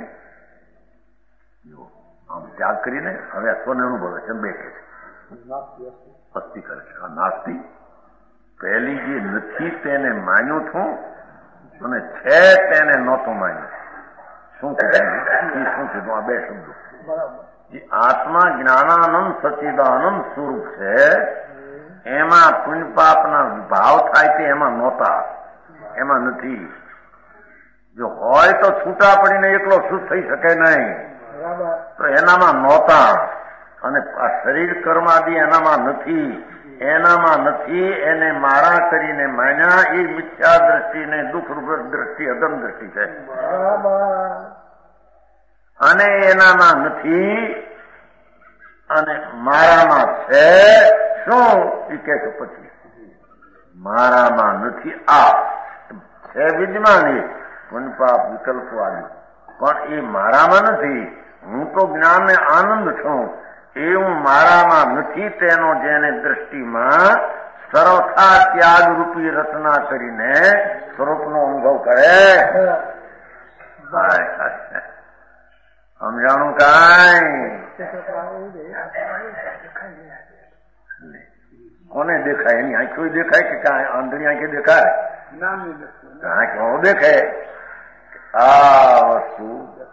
આમ ત્યાગ કરીને હવે સ્વને અનુભવે છે, બેઠે છે, અસ્તિ કરે છે. આ નાસ્તિ પહેલી જે નથી તેને માન્યું છું અને છે તેને નહોતું માન્યું. શું કીધું? શું કીધું? આ બે શબ્દો. જે આત્મા જ્ઞાનાનંદ સચ્ચિદાનંદ સ્વરૂપ છે એમાં પુણ્યપાપના ભાવ થાય છે, એમાં નહોતા, એમાં નથી. જો હોય તો છૂટા પડીને એકલો શુદ્ધ થઈ શકે નહીં, તો એનામાં નહોતા. અને આ શરીર કર્માદિ એનામાં નથી, એનામાં નથી. એને મારા કરીને માન્યા એ મિથ્યા દ્રષ્ટિ ને દુઃખરૂપ દ્રષ્ટિ, અધમ દ્રષ્ટિ છે. અને એનામાં નથી અને મારામાં છે. શું એ કે છે પછી? મારામાં નથી, આ છે વિદ્યમાન એ પુણ્યપાપ વિકલ્પો આદિ, પણ એ મારામાં નથી. હું તો જ્ઞાન ને આનંદ છું. એ હું મારામાં નથી તેનો જેને દ્રષ્ટિમાં સર્વથા ત્યાગ રૂપી રચના કરીને સ્વરૂપનો અનુભવ કરે. સમજાણું કાંઈ? કોને દેખાય? એની આંખો દેખાય કે કાંઈ આંધળી આંખે દેખાય? આંખો દેખાય. આ વસ્તુ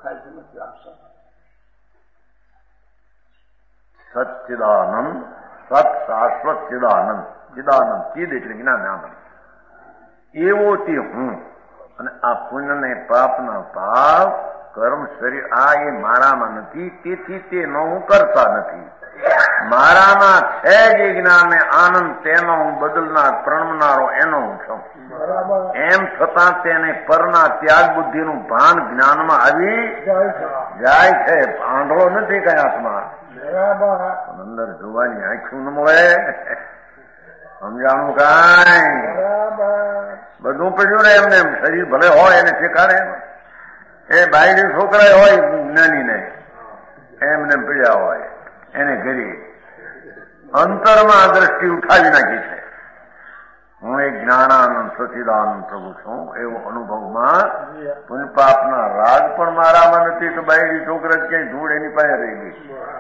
સચ્ચિદાનંદ, સત શાશ્વત ચિદાનંદ. ચિદાનંદ ચિદ એટલે જ્ઞાન. એવો તે હું. અને આ પુણ્ય ને પાપના ભાવ, કર્મ, શરીર આ એ મારામાં નથી. તેથી તે ન હું કરતા નથી. મારામાં છે જે જ્ઞાન ને આનંદ તેનો હું બદલનાર પ્રણમનારો એનો હું છું. એમ છતાં તેને પરના ત્યાગ બુદ્ધિનું ભાન જ્ઞાનમાં આવી જાય છે. આંધળો નથી કઈ આત્મા, અંદર જોવાની આંખું ન મળે, સમજાણું કાંઈ બધું પડ્યું ને એમને એમ. શરીર ભલે હોય એને ઠેકાણે, એ બાયડી છોકરા હોય જ્ઞાની ને એમને પીડ્યા હોય એને ઘરે અંતરમાં દ્રષ્ટિ ઉઠાવી નાખી છે. હું એક જ્ઞાનાનંદ સચિદાનંદ પ્રભુ છું એવો અનુભવમાં પુણ્યપાપના રાગ પણ મારામાં નથી તો બાયડી છોકરા ક્યાંય ધૂળ એની પાસે રહી ગઈ.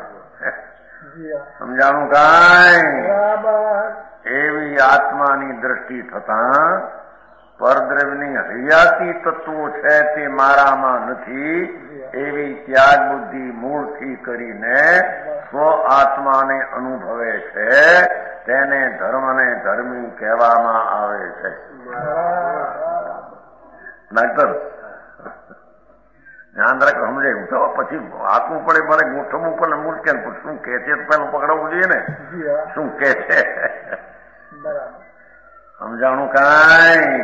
સમજાણું કાંઈ? એવી આત્માની દ્રષ્ટિ થતા પરદ્રવ્યની હયાતી તત્વો છે તે મારામાં નથી એવી ત્યાગ બુદ્ધિ મૂળથી કરીને સ્વ આત્માને અનુભવે છે. તેને ધર્મને ધર્મી કહેવામાં આવે છે. ડાક્ટર ધ્યાન રાખ, સમજાયું તો પછી વાંચવું પડે, મારે ગોઠવવું પડે મુશ્કેલ. શું કે છે પેલું પકડવું જોઈએ ને, શું કે છે સમજાણું કાંઈ?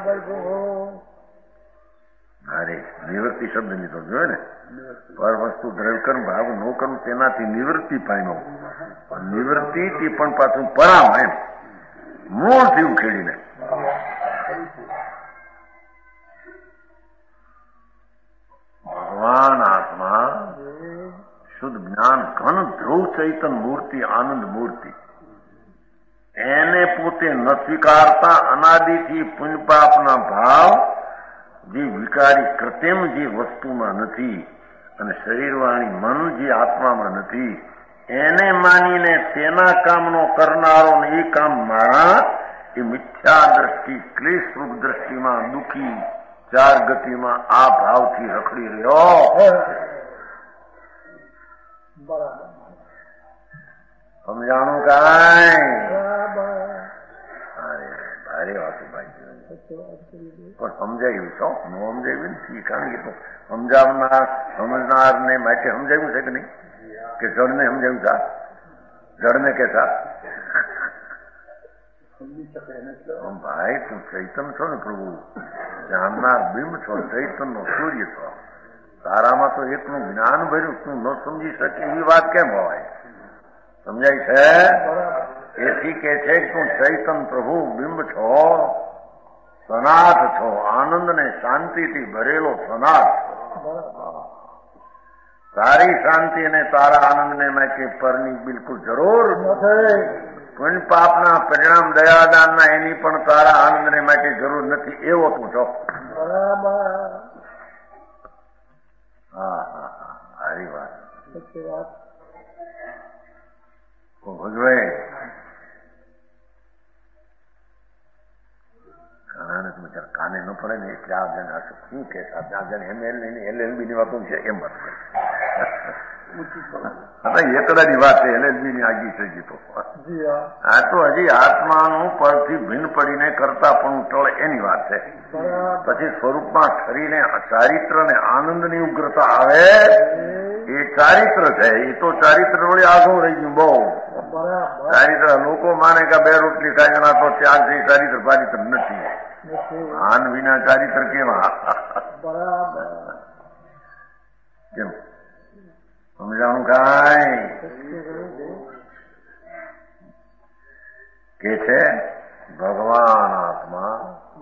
અરે નિવૃત્તિ શબ્દની તો જોયે ને, પર વસ્તુ દ્રવ્ય કર્મ ભાવ ન કરવું તેનાથી નિવૃત્તિ પામ્યો. નિવૃત્તિ થી પણ પાછું પરામ એમ મૂળથી ઉખેડીને. ભગવાન આત્મા શુદ્ધ જ્ઞાન ઘન ધ્રુવ ચૈતન મૂર્તિ આનંદ મૂર્તિ એને પોતે ન સ્વીકારતા અનાદિથી પુણ્યપાપના ભાવ જે વિકારી કૃત્રિમ જે વસ્તુમાં નથી અને શરીરવાણી મન જે આત્મામાં નથી એને માનીને તેના કામનો કરનારો ને એ કામ મારા એ મિથ્યા દ્રષ્ટિ ક્લેશરૂપ દ્રષ્ટિમાં દુઃખી ચાર ગતિમાં આ ભાવથી રખડી રહ્યો. સમજાણું કાંઈ? અરે ભારે વાતું ભાઈ, પણ સમજાયું છો ન સમજાયું નથી. કારણ કે સમજાવનાર સમજનાર ને માટે સમજાયું છે કે નહીં? કે જળને સમજાયું છે? જળને કેતા ભાઈ તું ચૈતન છો ને પ્રભુ, જાણનાર બિંબ છો, ચૈતન નો સૂર્ય છો, તારામાં તો એકનું જ્ઞાન ભર્યું, તું ન સમજી શકે એવી વાત કેમ હોય? સમજાય છે? એથી કે છે કે તું ચૈતન પ્રભુ બિંબ છો, સનાથ છો, આનંદ ને શાંતિથી ભરેલો સનાથ છો. તારી શાંતિ અને તારા આનંદ ને માટે પરની બિલકુલ જરૂર નથી. પુણ્ય પાપના પરિણામ દયાદાનના એની પણ તારા આનંદને માટે જરૂર નથી એવો તું છો. હા હા હા, સારી વાત. ભગવે કાને ન પડે ને એટલે આ જણ શું કે LLB ની વાતો છે એમ વાત એકડાની વાત છે. LLB ની આગી થઈ ગઈ તો આ તો હજી આત્માનું પરથી ભિન્ન પડીને કરતા પણ ટળ એની વાત છે. પછી સ્વરૂપમાં શરીરને ચારિત્ર ને આનંદની ઉગ્રતા આવે એ ચારિત્ર છે. એ તો ચારિત્ર વળી આગળ રહી ગયું બહુ. ચારિત્ર લોકો માને કે બે રોટલી ખાઈ તો ત્યાગ છે, ચારિત્ર પારિત્ર નથી. આન વિના ચારિત્ર કેવા? કેમ સમજાણું કાંઈ? કે છે ભગવાન આત્મા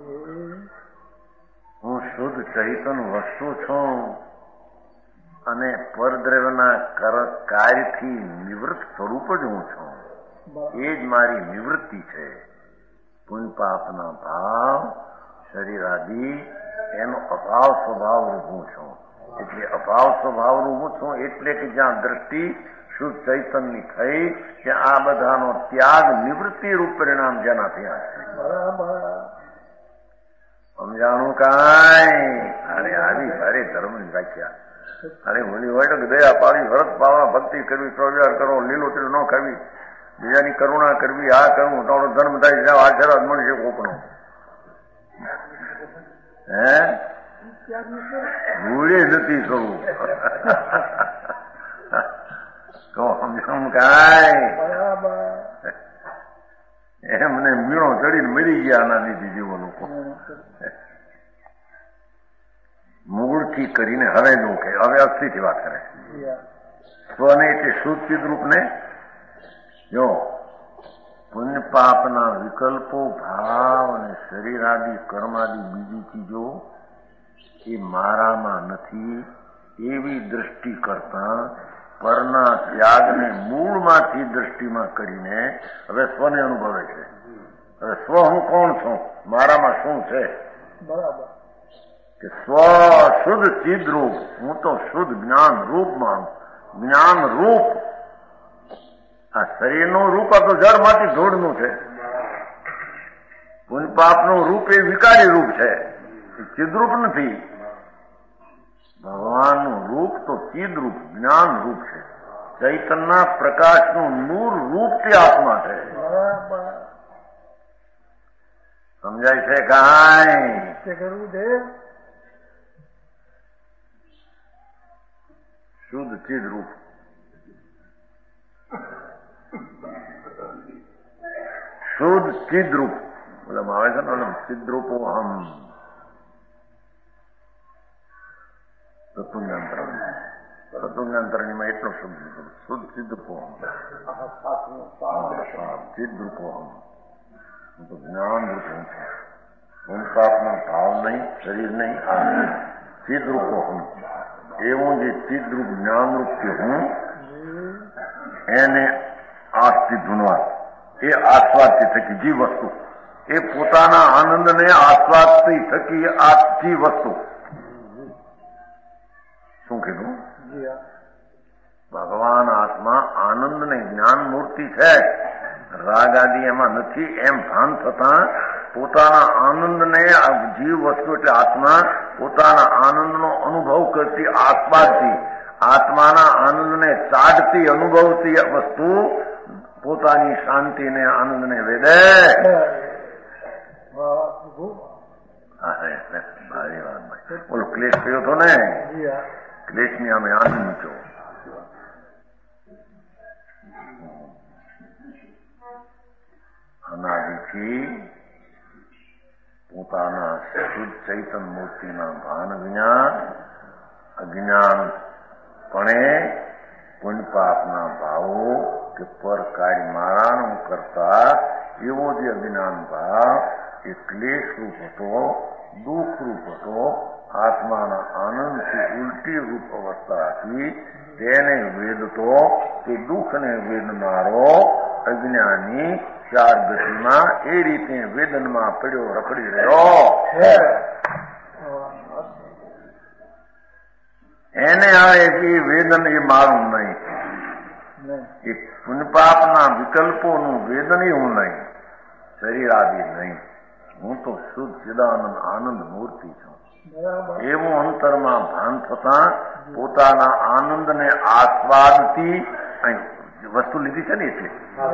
હું શુદ્ધ ચૈતન વસ્તુ છું અને પરદ્રવ્યના કાર્યથી નિવૃત્ત સ્વરૂપ જ હું છું. એ જ મારી નિવૃત્તિ છે. પુણ્ય પાપના ભાવ શરીર આદિ એનો અભાવ સ્વભાવ રૂપું છું. એટલે અભાવ સ્વભાવ રૂપું છું એટલે કે જ્યાં દ્રષ્ટિ શુદ્ધ ચૈતનની થઈ ત્યાં આ બધાનો ત્યાગ નિવૃત્તિ રૂપ પરિણામ જેના થયા છે. સમજાણું કાંઈ? અરે આવી ભારે ધર્મની વ્યાખ્યા. અરે હોલી હોય તો દયા પાડી, વ્રત પાવા, ભક્તિ કરવી, પ્રવ્યાર કરો, લીલોતરી ન ખાવી, બીજાની કરુણા કરવી, આ કરવું તો ધર્મ થાય જાવ આશીર્વાદ મળશે કોકનો. હે ભૂલે નથી કરવું તો સમજણ કાંઈ એમને મીણો ચડીને મરી ગયા આના લીધે જેવો લોકો મૂળથી કરીને હવે નું કહે હવે અસ્થિથી વાત કરે સ્વને એટલે શુદ્ધ ચિદરૂપને જો પુણ્ય પાપના વિકલ્પો ભાવ અને શરીર આદિ કર્માદિ બીજી ચીજો એ મારામાં નથી એવી દ્રષ્ટિ કરતા પરના ત્યાગને મૂળમાંથી દ્રષ્ટિમાં કરીને હવે સ્વને અનુભવે છે. હવે સ્વ હું કોણ છું, મારામાં શું છે? બરાબર કે સ્વ શુદ્ધ ચિદરૂપ, હું તો શુદ્ધ જ્ઞાન રૂપમાં, જ્ઞાન રૂપ. આ શરીરનું રૂપ આ તો જળમાંથી ધૂળનું છે. પુણ્ય પાપનું રૂપ એ વિકારી રૂપ છે, ચિદરૂપ નથી. ભગવાનનું રૂપ તો ચિદરૂપ જ્ઞાન રૂપ છે. ચૈતનના પ્રકાશનું નૂર રૂપ તે આત્મા છે. સમજાય છે કાંઈ? કરવું છે શુદ્ધ ચિદરૂપ. શુદ્ધ ચિદરૂપ ઓલામાં આવે છે ને, ઓલા ચિદરૂપો હમ તત્વજ્ઞાંતરણીમાં એટલો શબ્દ શુદ્ધ ચિદરૂપો ચિદરૂપો હમ તો જ્ઞાન રૂપ હું છું. પુણ્યપાપના ભાવ નહીં, શરીર નહીં, ચિદરૂપો હું. એવું જે ચિદરૂપ જ્ઞાનરૂપ કે હું એને આસ્થી ધૂનવા એ આસ્વાદથી થકી જી વસ્તુ એ પોતાના આનંદને આસ્વાદથી થકી આથી વસ્તુ. શું કીધું? ભગવાન આત્મા આનંદ ને જ્ઞાન મૂર્તિ છે, રાગ આદિ એમાં નથી એમ ભાન થતા પોતાના આનંદને જીવ વસ્તુ એટલે આત્મા પોતાના આનંદનો અનુભવ કરતી આસ્વાદથી આત્માના આનંદને ચાડતી અનુભવતી વસ્તુ પોતાની શાંતિને આનંદને વેદે. બોલો ક્લેશ થયો હતો ને, ક્લેશની અમે આનંદ મૂક્યો. અનાદિથી પોતાના શુદ્ધ ચૈતન મૂર્તિના ભાન વિના અજ્ઞાનપણે પુણ્ય પાપના ભાવો કે પર કાર્ય મારાનું કરતા એવો જે અજ્ઞાન ભાવ એ ક્લેશ રૂપ હતો, દુઃખ રૂપ હતો, આત્માના આનંદથી ઉલટી રૂપ અવસ્થા હતી. તેને વેદતો તે દુઃખને વેદનારો અજ્ઞાની ચાર ગતિમાં એ રીતે વેદનમાં પડ્યો રખડી રહ્યો. એને આવે કે વેદન એ મારું નહીં, એ પુણ્યપાપના વિકલ્પોનું વેદન હું નહીં, શરીર આદિ નહીં. હું તો શુદ્ધ ચિદાનંદ આનંદ મૂર્તિ છું. એવું અંતરમાં ભાન થતા પોતાના આનંદને આસ્વાદથી વસ્તુ લીધી છે ને, એટલે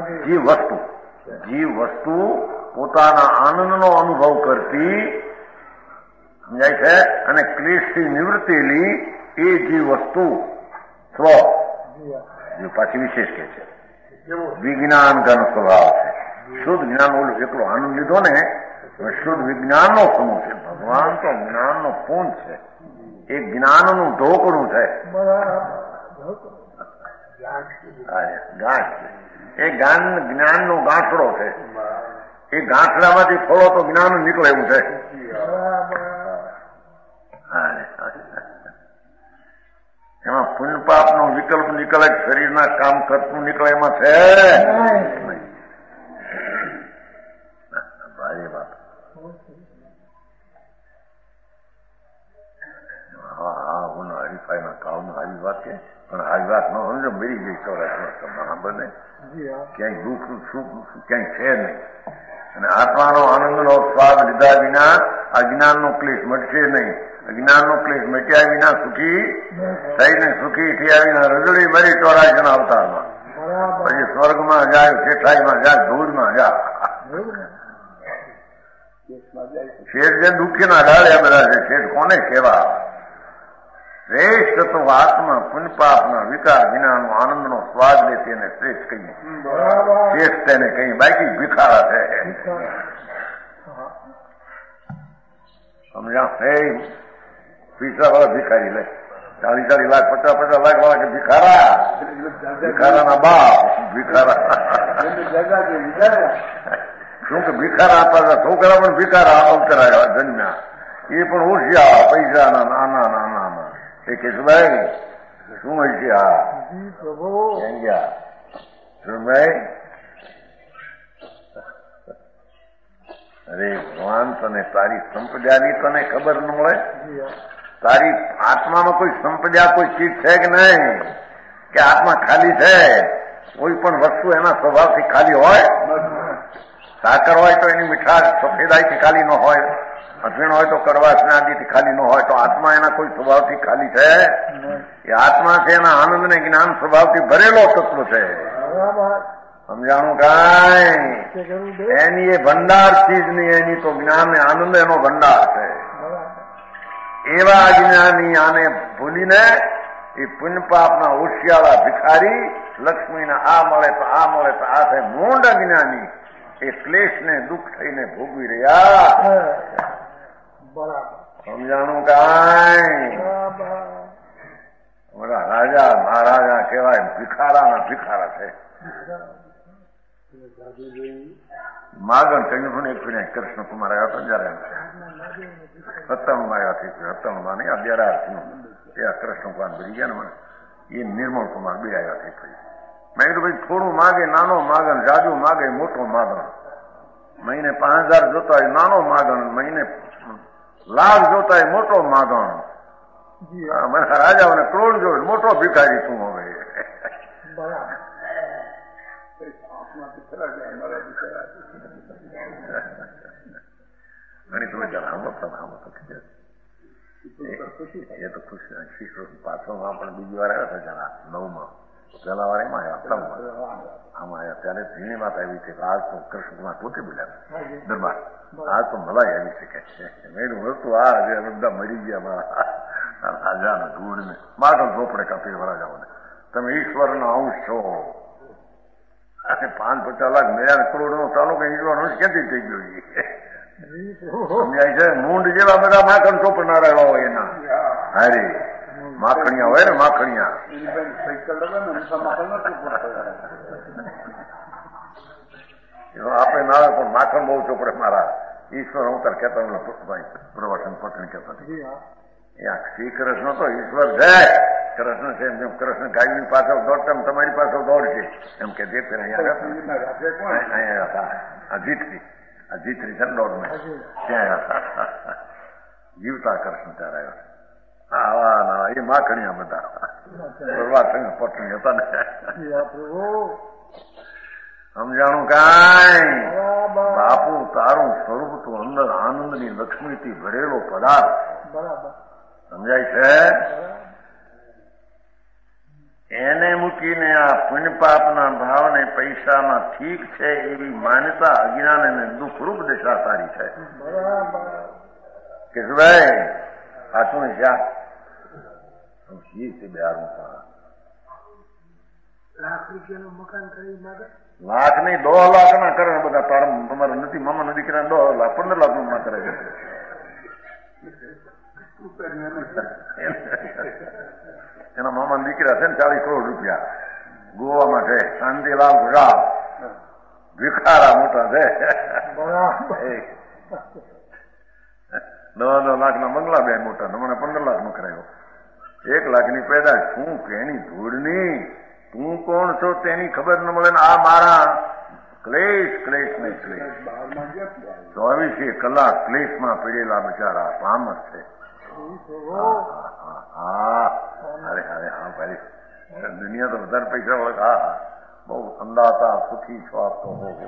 જીવ વસ્તુ પોતાના આનંદનો અનુભવ કરતી સમજાય છે અને ક્લેશથી નિવૃત્તેલી એ જીવ વસ્તુ સ્વ જે પાછી વિશેષ કે છે વિજ્ઞાન ઘન સ્વભાવ છે. શુદ્ધ જ્ઞાન ઓલું એકલો આનંદ લીધો ને, શુદ્ધ વિજ્ઞાનનો સમૂહ છે. ભગવાન તો જ્ઞાનનો પૂંજ છે, એ જ્ઞાનનું ઢોકણું છે. એ જ્ઞાનનો ગાંઠડો છે. એ ગાંઠડામાંથી ફળો તો જ્ઞાન નીકળે એવું છે. એમાં પુણ્ય પાપનો વિકલ્પ નીકળે, શરીરના કામ કરતું નીકળે એમાં છે ભારી વાત. હરીફાઈના કાળમાં આવી વાત છે, પણ આવી વાત ન સમજો મરી ગઈ સૌરાષ્ટ્રમાં બને. ક્યાંય દુઃખ સુખ ક્યાંય છે નહીં. અને આત્માનો આનંદનો સ્વાદ લીધા વિના અજ્ઞાનનો ક્લેશ મટશે નહીં. અજ્ઞાનનો ક્લેશ મટ્યા વિના સુખી થઈને સુખી થયા વિના રજડી મરી 84 અવતારમાં પછી સ્વર્ગમાં જાય, શેઠાઈમાં જાય, ધૂળમાં જાય. શેઠ જે દુઃખીના ડાળ્યા બધા છે, શેઠ કોને કહેવા? શ્રેષ્ઠ તો આત્મા પુણ્યપાપના વિકાર વિનાનો આનંદનો સ્વાદ લે તેને શ્રેષ્ઠ કહીએ. શ્રેષ્ઠ તેને કહીએ, બાકી ભિખારા છે. સમજા? પૈસા વાળા ભિખારી લે 40 લાખ 50 લાખ વાળા કે ભિખારા, ભિખારાના બાપ ભિખારા. શું કે ભિખારા આપતા છોકરા પણ ભિખારા અવતરાયા જન્મ્યા, એ પણ હોશિયાર પૈસાના નાના નાના. એ કેશુભાઈ શું હોય છે આ સુરભાઈ? અરે ભગવાન, તને તારી સંપદાની તને ખબર ન મળે? તારી આત્મામાં કોઈ સંપદા કોઈ ચીજ છે કે નહીં? કે આત્મા ખાલી છે? કોઈ પણ વસ્તુ એના સ્વભાવથી ખાલી હોય? સાકર હોય તો એની મીઠાશ સફેદાઈથી ખાલી ન હોય, અફીણ હોય તો કડવાશ આદિથી ખાલી ન હોય. તો આત્મા એના કોઈ સ્વભાવથી ખાલી છે? એ આત્મા છે એના આનંદ ને જ્ઞાન સ્વભાવથી ભરેલો તત્વ છે. સમજાણું કાંઈ? એની એ ભંડાર ચીજ ની, એની તો જ્ઞાન ને આનંદ એનો ભંડાર છે. એવા અજ્ઞાની આને ભૂલીને એ પુણ્ય પાપના હોશિયાળા ભિખારી લક્ષ્મીના આ મળે તો આ મળે તો આ થાય મૂંડ અજ્ઞાની એ ક્લેશને દુઃખ થઈને ભોગવી રહ્યા. સમજાણું કાંઈ? બધા રાજા મહારાજા કહેવાય ભિખારાના ભિખારા છે. માગણ કહ્યું એક કૃષ્ણકુમાર આવ્યા હતા જયારે 97 આવ્યા 97 નહીં આ 2008 એ કૃષ્ણકુમાર ભરી ગયા ને મને એ નિર્મળ કુમાર બે આવ્યા થઈ. મેં કીધું ભાઈ થોડું માગે નાનો માગણ, જાજુ માગે મોટો માગણ. મહિને 5000 જોતા હોય નાનો માગણ, મહિને લાખ જોતા હોય મોટો માગણ. રાજાઓને કરોડ જોવે મોટો ભિખારી તું હવે. ઘણી તો એ તો ખુશ શ્રી કૃષ્ણ પાછળમાં પણ બીજી વાર આવ્યા હતા જરા 9માં, પેલા વાર એમાં આવ્યા આમાં આવ્યા ત્યારે ઝીણી વાત આવી છે. આજ તો કૃષ્ણકુમાર પોતે બોલ્યા દરબાર, આજ તો મલાઈ આવી શકે છે. મેં વસ્તુ આ જે બધા મરી ગયા મારા રાજાના ધૂળને માગણ ઝોપડે કાપી રાજાઓને. તમે ઈશ્વરના અંશ છો. 5-50 લાખ મેળા કરોડનો તાલુકો ઈશ્વરનો અંશ ક્યાંથી થઈ ગયો? સમજાય છે? મૂંડ જેવા બધા માખણ ચોપનારા હોય એના હારે માખણિયા હોય ને માખણિયા. આપણે ના પણ માખણ બહુ ચોપડે મારા ઈશ્વર અવતાર કહેતા ભાઈ પ્રવાસન પટણી કહેતા શ્રી કૃષ્ણ તો ઈશ્વર છે. કૃષ્ણ છે જેમ કૃષ્ણ ગાયની પાછળ દોડતા તમારી પાછળ દોડશે એમ કે જે અહીંયા હતા આ જીતરી છે ને દોડમાં ત્યાં હતા જીવતા કૃષ્ણ ત્યારે આવ્યા. હા એ માખણિયા બધા પ્રવાસન પટણી હતા ને. સમજાણું કાંઈ? બાપુ તારું સ્વરૂપ તો અંદર આનંદની લક્ષ્મીથી ભરેલો પદાર્થ. સમજાય છે? એને મૂકીને આ પુણ્ય પાપના ભાવને પૈસામાં ઠીક છે એવી માન્યતા અજ્ઞાન અને દુઃખરૂપ દશા સારી છે. કે ભાઈ સાચું ને ક્યાં લાખ રૂપિયાનું મકાન કરી માગે? લાખ નહીં 10 લાખ ના કરે બધા. તમારે નથી મામા નથી કર્યા 10 લાખ 15 લાખ નું ના કરે છે. એના મામા દીકરા છે ને 40 કરોડ રૂપિયા ગોવામાં છે. શાંતિલાલ ગુજરાત ભિખારા મોટા છે. 9 લાખના બંગલા બે મોટા. હમણાં 15 લાખ નો કરાયો. 1 લાખની પેદા શું કે એની ધૂળની તું કોણ છો તેની ખબર ન મળે ને આ મારા ક્લેશ ક્લેશ ને ક્લેશ 24 કલાક ક્લેશમાં પીડેલા બિચારા પામર છે. અરે હા ભાઈ દુનિયા તો વધારે પૈસા હોય. હા બહુ અંદાતા સુખી છો આપ તો હો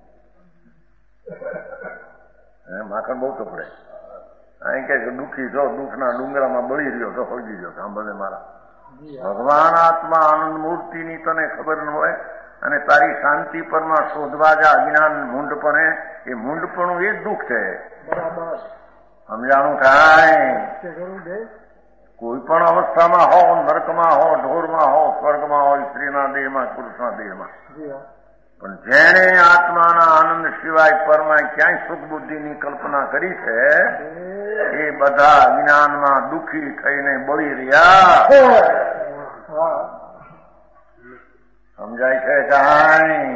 માખણ બહુ કપડે. અહીં કે દુઃખી છો દુઃખના ડુંગરામાં બળી રહ્યો તો હોઈ ગયો. સાંભળે મારા ભગવાન આત્મા આનંદ મૂર્તિની તને ખબર ન હોય અને તારી શાંતિ પરમાં શોધવા જા અજ્ઞાન મૂંડપણે એ મૂંડપણું એ જ દુઃખ છે. સમજાણું કાંઈ? કોઈ પણ અવસ્થામાં હો, નરકમાં હો, ઢોરમાં હો, સ્વર્ગમાં હોય, સ્ત્રીના દેહમાં, પુરુષના દેહમાં, પણ જેણે આત્માના આનંદ સિવાય પરમાં ક્યાંય સુખ બુદ્ધિની કલ્પના કરી છે એ બધા જ્ઞાનમાં દુઃખી થઈને બળી રહ્યા. સમજાય છે કહાણી?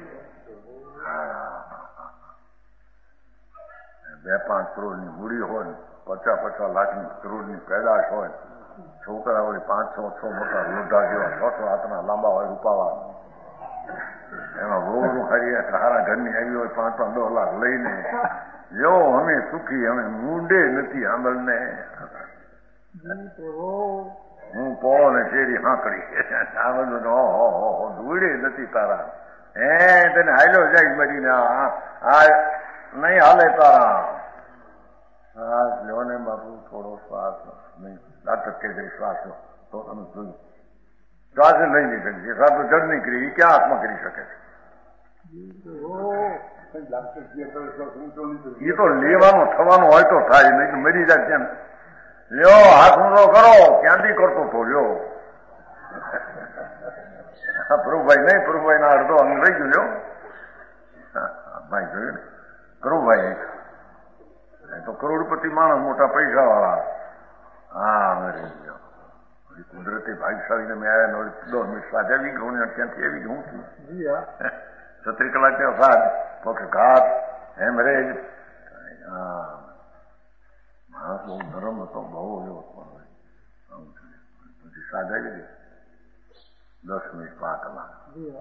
2-5 કરોડની મૂડી હોય, 50-50 લાખની કરોડની પેદાશ હોય, છોકરા હોય 5-6 મોટા લોઢા જેવા 6 હાથના લાંબા હોય, રૂપાવા, એમાં બહુ હરી સારા ઘરની આવી હોય, 5-10 લાખ લઈને જો અમે સુખી, અમે મૂંડે નથી આંબળને, હું પોળો ને શેરી હાંકડી આ બધું ધૂળે નથી તારા, તને હાલ્યો જાય મરીને આ નહીં હાલે તારા. શ્વાસ લો ને બાપુ, થોડો શ્વાસ નહીં, ડાક્ટર કે શ્વાસ લો તો તમે જોયું શ્વાસ લઈ નહીં શકીએ, શ્વાસ તો જડ નહીં કરી, ક્યાં હાથમાં કરી શકે છે? એ તો લેવાનો થવાનો હોય તો થાય, નહીં તો મરી જાય. કેમ લ્યો હાથ ઊંધો કરો, ક્યાંથી કરતો તો લ્યો. પ્રભુભાઈ નહીં, પ્રભુભાઈ ના અડધો અંગ લઈ ગયો લ્યો. ભાઈ જોયું ને પ્રભુભાઈ તો કરોડપતિ માણસ, મોટા પૈસા વાળા. હા મરી ગયો. કુદરતી ભાગશાળીને મેં આવ્યા 10 મિનિટ સાથે આવી ગયું ને ત્યાંથી આવી ગયું છું. 36 કલાક ત્યાં સાત પક્ષઘાત, હેમરેજ. માણસ બહુ નરમ હતો, બહુ એવો પછી સાજાવી ગઈ 10 મિનિટ 5 કલાક.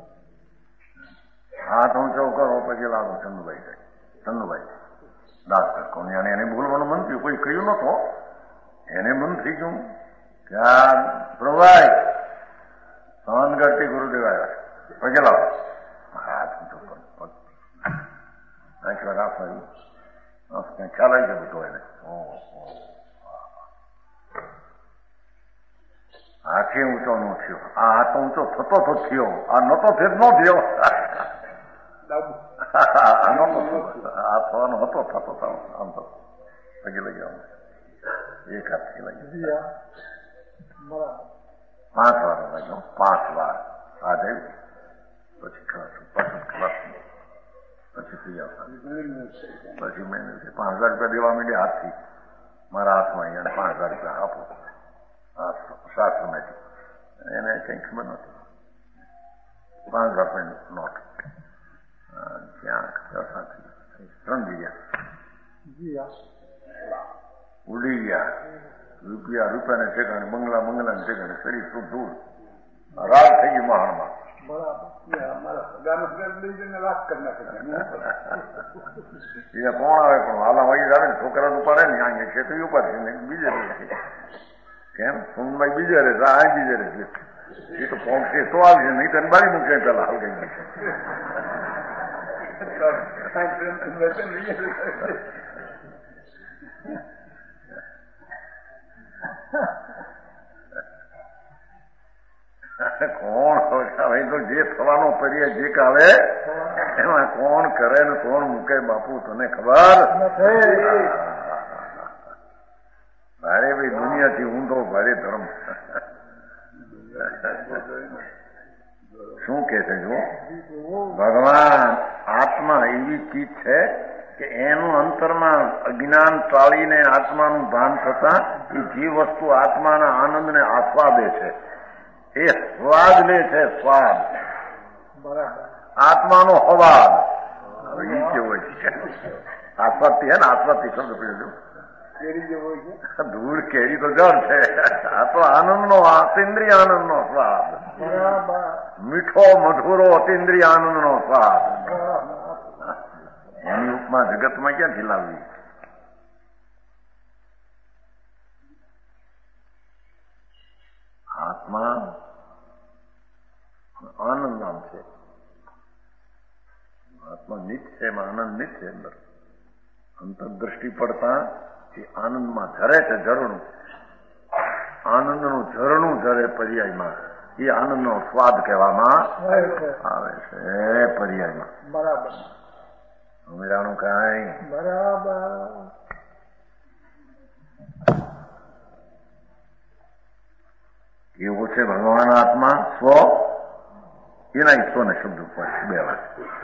હાથ ઊંચો કરો પછી લાગો ચંદુભાઈ કહે, ચંદુભાઈ ડાક્ટર કોણ? એને બોલવાનું મન થયું, કોઈ કહ્યું નતો, એને મન થઈ ગયું કે આ પ્રભાઈ સહન કરતી ગુરુદેવ આવ્યા પછી લાવો. હાથ ઊંચો કરો, રાખવાનું ખ્યાલ આવી ગયો બધો એને. હાથે ઊંચો ન થયો, આ હાથ ઊંચો થતો તો થયો, આ નતો થયો ન થયો. આ થવાનો હતો, થતો આમ તો પગે લઈ આવું, એક હાથથી લઈ 5 વાર લાગ્યો, 5 વાર આ જાય પછી ખલાસ, પાછું ખલાસ, પછી થઈ આવતા. પછી મેં 5000 રૂપિયા દેવા માંડ્યા હાથથી, મારા હાથમાં અહીંયા 5000 રૂપિયા આપો શાસ્ત્રમાંથી. એને કઈ ખબર નથી. 5000 રૂપિયાની નોટ ક્યાં 3 જગ્યા ઉડી ગયા. રૂપિયાને ઠેકાણે, બંગલાને ઠેકાણે, શરીર શું ધૂળ, રાગ થઈ ગઈ મહાણમાં. બીજા કોણ આવે? પણ હાલા વાગી આવે ને છોકરાનું પડે ને, અહીંયા ખેતરી ઉપાડશે ને બીજે રહે. કેમ સુનભાઈ બીજે રહે, આ બીજે રહે. એ તો પહોંચશે તો આવશે, નહીં તો બારી મૂકે પેલા હાલ ગઈ. કોણ હવે તો જે થવાનો પર્યાય જે કાવે એમાં કોણ કરે ને કોણ મૂકે બાપુ તને ખબર? ભારે ભાઈ દુનિયાથી ઊંધો ભારે ધર્મ. શું કે છે જુઓ, ભગવાન આત્મા એવી ચીજ છે કે એનું અંતરમાં અજ્ઞાન ટાળીને આત્માનું ભાન થતા એ જે વસ્તુ આત્માના આનંદને આસ્વાદે છે એ સ્વાદ લે છે, સ્વાદ, આત્માનો અવાદ. હવે એ કેવો છે આસ્વાદથી? હે ને આસ્વાદથી શબ્દ પીડ્યો, ધૂળ કેરી તો જળ છે. આ તો આનંદનો, અતિન્દ્રિય આનંદનો સ્વાદ, મીઠો મધુરો અતિન્દ્રિય આનંદનો સ્વાદ. એની ઉપમા જગતમાં ક્યાંથી લાવવી? આત્મા આનંદ નામ છે. આત્મા નિત છે, એમાં આનંદ નિત છે. અંદર અંતરદ્રષ્ટિ પડતા એ આનંદમાં ઝરે છે, ઝરણું, આનંદનું ઝરણું ઝરે પર્યાયમાં. એ આનંદનો સ્વાદ કહેવામાં આવે છે પર્યાયમાં. બરાબર. ઉમેરાણું કાંઈ બરાબર. એવો છે ભગવાન આત્મા સ્વ, એના ઈશ્વરને શબ્દ ઉપર બે વાત.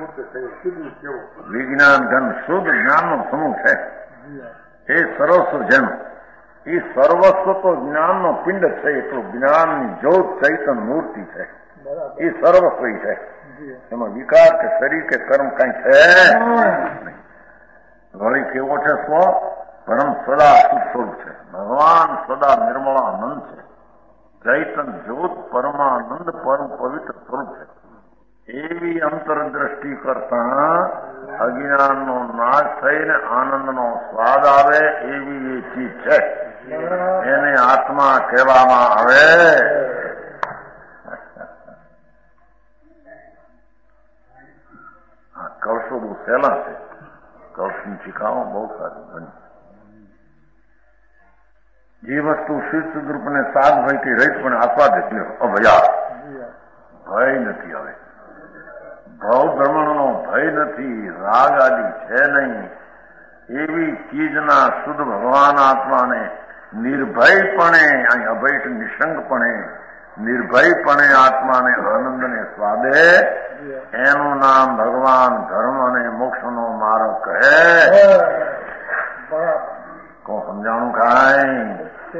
વિજ્ઞાન ઘન શુદ્ધ જ્ઞાનનો સમૂહ છે. એ સર્વસ્વ જેમ એ સર્વસ્વ તો જ્ઞાનનો પિંડ છે, એટલું જ્ઞાનની જ્યોત ચૈતન મૂર્તિ છે. એ સર્વસ્વ છે. એમાં વિકાર કે શરીર કે કર્મ કઈ છે નહીં. વળી કેવો છે સ્વ? પરમ સદા શુદ્ધ સ્વરૂપ છે. ભગવાન સદા નિર્મળાનંદ છે. ચૈતન જ્યોત પરમાનંદ પરમ પવિત્ર સ્વરૂપ છે. એવી અંતરદ્રષ્ટિ કરતા અજ્ઞાનનો નાશ થઈને આનંદનો સ્વાદ આવે એવી એ ચીજ છે. એને આત્મા કહેવામાં આવે. આ કળશો બહુ સહેલા છે. કળશની શીખાવો બહુ સારી બની. જે વસ્તુ શુદ્ધ રૂપને સાત ભયથી રહીત પણ આસ્વાદ એટલે અભયા ભય નથી. આવે ભાવ ભ્રમણનો ભય નથી, રાગ આદિ છે નહીં. એવી ચીજના શુદ્ધ ભગવાન આત્માને નિર્ભયપણે, અહીં અભય નિશંકપણે નિર્ભયપણે આત્માને આનંદને સ્વાદે, એનું નામ ભગવાન ધર્મ અને મોક્ષનો માર્ગ કહે. કોણ સમજાણું કાંઈ?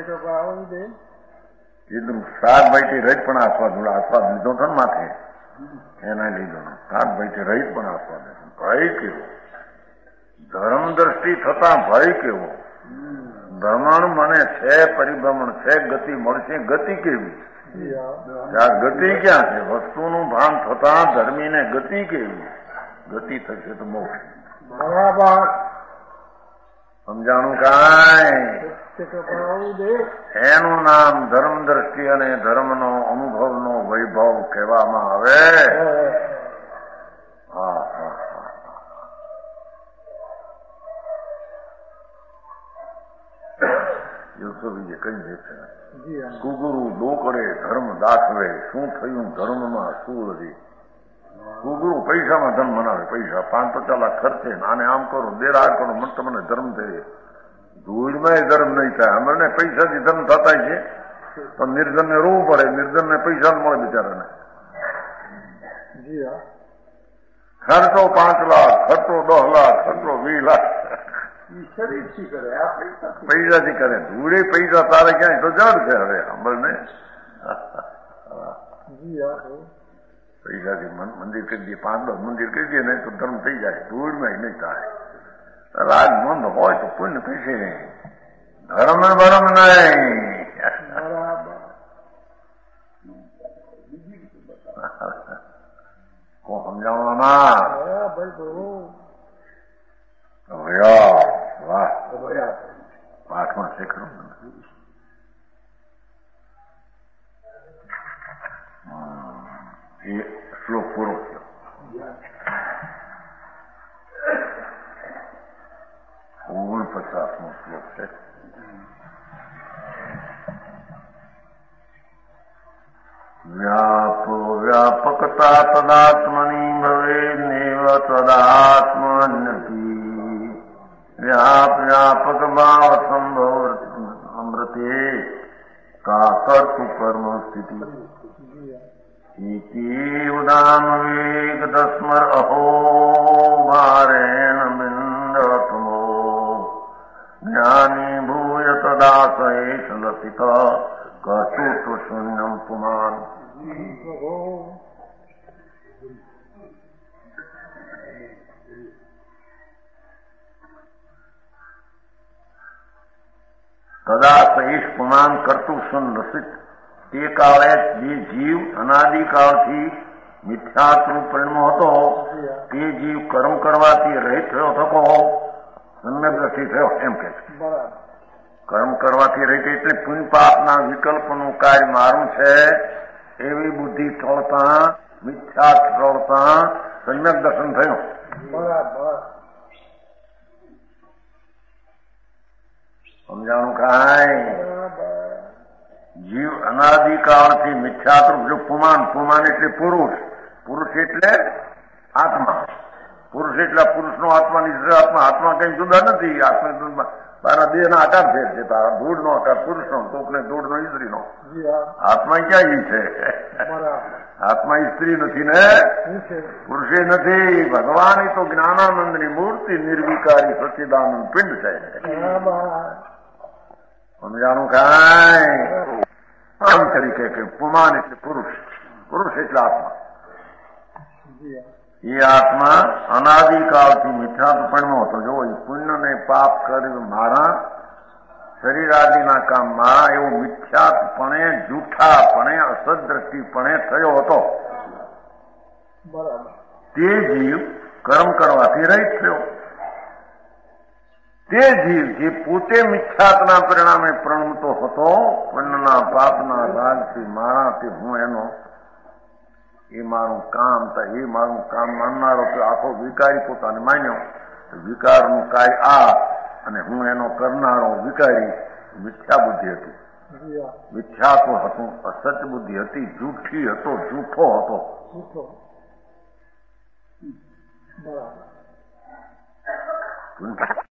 કીધું સાત ભાઈથી રહીત પણ આસ્વાદ લીધો હતો ને માથે, એના લીધો સાત ભાઈથી રહીત પણ આસ્વાદ. ભય કેવો? ધર્મ દ્રષ્ટિ થતા ભય કેવો? ભ્રમણ મને છે, પરિભ્રમણ છે, ગતિ મળશે. ગતિ કેવી? ગતિ ક્યાં છે? વસ્તુનું ભાન થતા ધર્મીને ગતિ કેવી? ગતિ થશે તો મોક્ષ. બરાબર સમજાણું કાંઈ? એનું નામ ધર્મ દ્રષ્ટિ અને ધર્મનો અનુભવનો વૈભવ કહેવામાં આવે. હા હા હા. યુસુફીએ કહી દે છે, કુગુરુ ડોકડે ધર્મ દાખવે, શું થયું ધર્મમાં શું નથી. કુગુરુ પૈસામાં ધર્મ બનાવે. પૈસા 5-50 લાખ ખર્ચે, આને આમ કરો, દેરા કરો, મને તમને ધર્મ થઈ. ધૂળમાં ધર્મ નહીં થાય. અમને પૈસાથી ધર્મ થતા છે તો નિર્ધનને રોવું પડે. નિર્ધનને પૈસા મળે બિચારાને. ખર્ચો 5 લાખ, ખર્ચો 10 લાખ, ખર્ચો 20 લાખ પૈસાથી કરે. ધૂળે પૈસા તારે ક્યાંય તો જડ છે. હવે અમલને પૈસાથી મંદિર કરી દઈએ, 5-10 મંદિર કરી દઈએ ને તો ધર્મ થઈ જાય. ધૂળમાં નહીં થાય. રાજમંદ હોય તો પુણ્ય પૈસે નહીં. ધર્મ બરમ નહીં. કોણ સમજાવવામાં? વાહ, પાઠમાં શીખરો. એ શ્લોક પૂરો થયો. 49મો શ્લોક છે. વ્યાપકતા તદાત્મની ભવે નેવ તદાત્મન્યપી વ્યાપક ભાવ સંભવ અમૃતે કા કર્તુ કર્મ સ્થિતિ ઉદામ વેગ દસ્મર અહો ભારેણ બિંદતમો જ્ઞાની ભૂય તદાશયેષ લસિત કર્તુ તો શૂન્યમ પુમાન. તદાશયેષ પુમાન કર્તુ શુન લસિત. એ કાળે જે જીવ અનાદિકાળથી મિથ્યાત્વ પરિણમો હતો, તે જીવ કર્મ કરવાથી રહિત થયો થકો સમ્યક થયો એમ કે છે. કર્મ કરવાથી રહિત એટલે પુણ્ય પાપના વિકલ્પનું કાર્ય મારું છે એવી બુદ્ધિ ટળતા, મિથ્યા ટળતા સમ્યક દર્શન થયું. સમજાણું કાંઈ? જીવ અનાદિકાળથી મિથ્યાત્વ. જો પુમાન, પુમાન એટલે પુરુષ, પુરુષ એટલે આત્મા. પુરુષ એટલે પુરુષનો આત્મા, નિશ્ચય આત્મા. આત્મા કઈ જુદા નથી. તારા દેહના આકાર ફેર છે. તારા ધૂળનો આકાર પુરુષનો, કોકને ધૂળનો સ્ત્રીનો. આત્મા ક્યાં ઈ છે? આત્મા સ્ત્રી નથી ને, પુરુષે નથી. ભગવાન તો જ્ઞાનાનંદની મૂર્તિ, નિર્વિકારી સચ્ચિદાનંદ પિંડ છે. સમજાણું કાંઈ? આમ તરીકે કે પુમાન એટલે પુરુષ, પુરુષ એટલે આત્મા. એ આત્મા અનાદિકાળથી મિથ્યાત્વપણમાં હતો. જો એ પુણ્ય ને પાપ કર્યું મારા શરીર આદિના કામમાં એવો મિથ્યાત્પણે, જૂઠાપણે, અસદ્રષ્ટિપણે થયો હતો. તે જીવ કર્મ કરવાથી રહિત થયો. તે જીવ જે પોતે મિથ્યાત્વના પરિણામે પ્રણમતો હતો, પુણ્યના પાપના રાગથી મારાથી હું એનો એ મારું કામ એ મારું કામ માનનારો આખો વિકારી પોતાને માન્યો. વિકારનું કાર્ય આ અને હું એનો કરનારો વિકારી. મિથ્યા બુદ્ધિ હતી, મિથ્યાત્વ હતું, અસત્ય બુદ્ધિ હતી, જૂઠી હતો, જૂઠો હતો. બરાબર.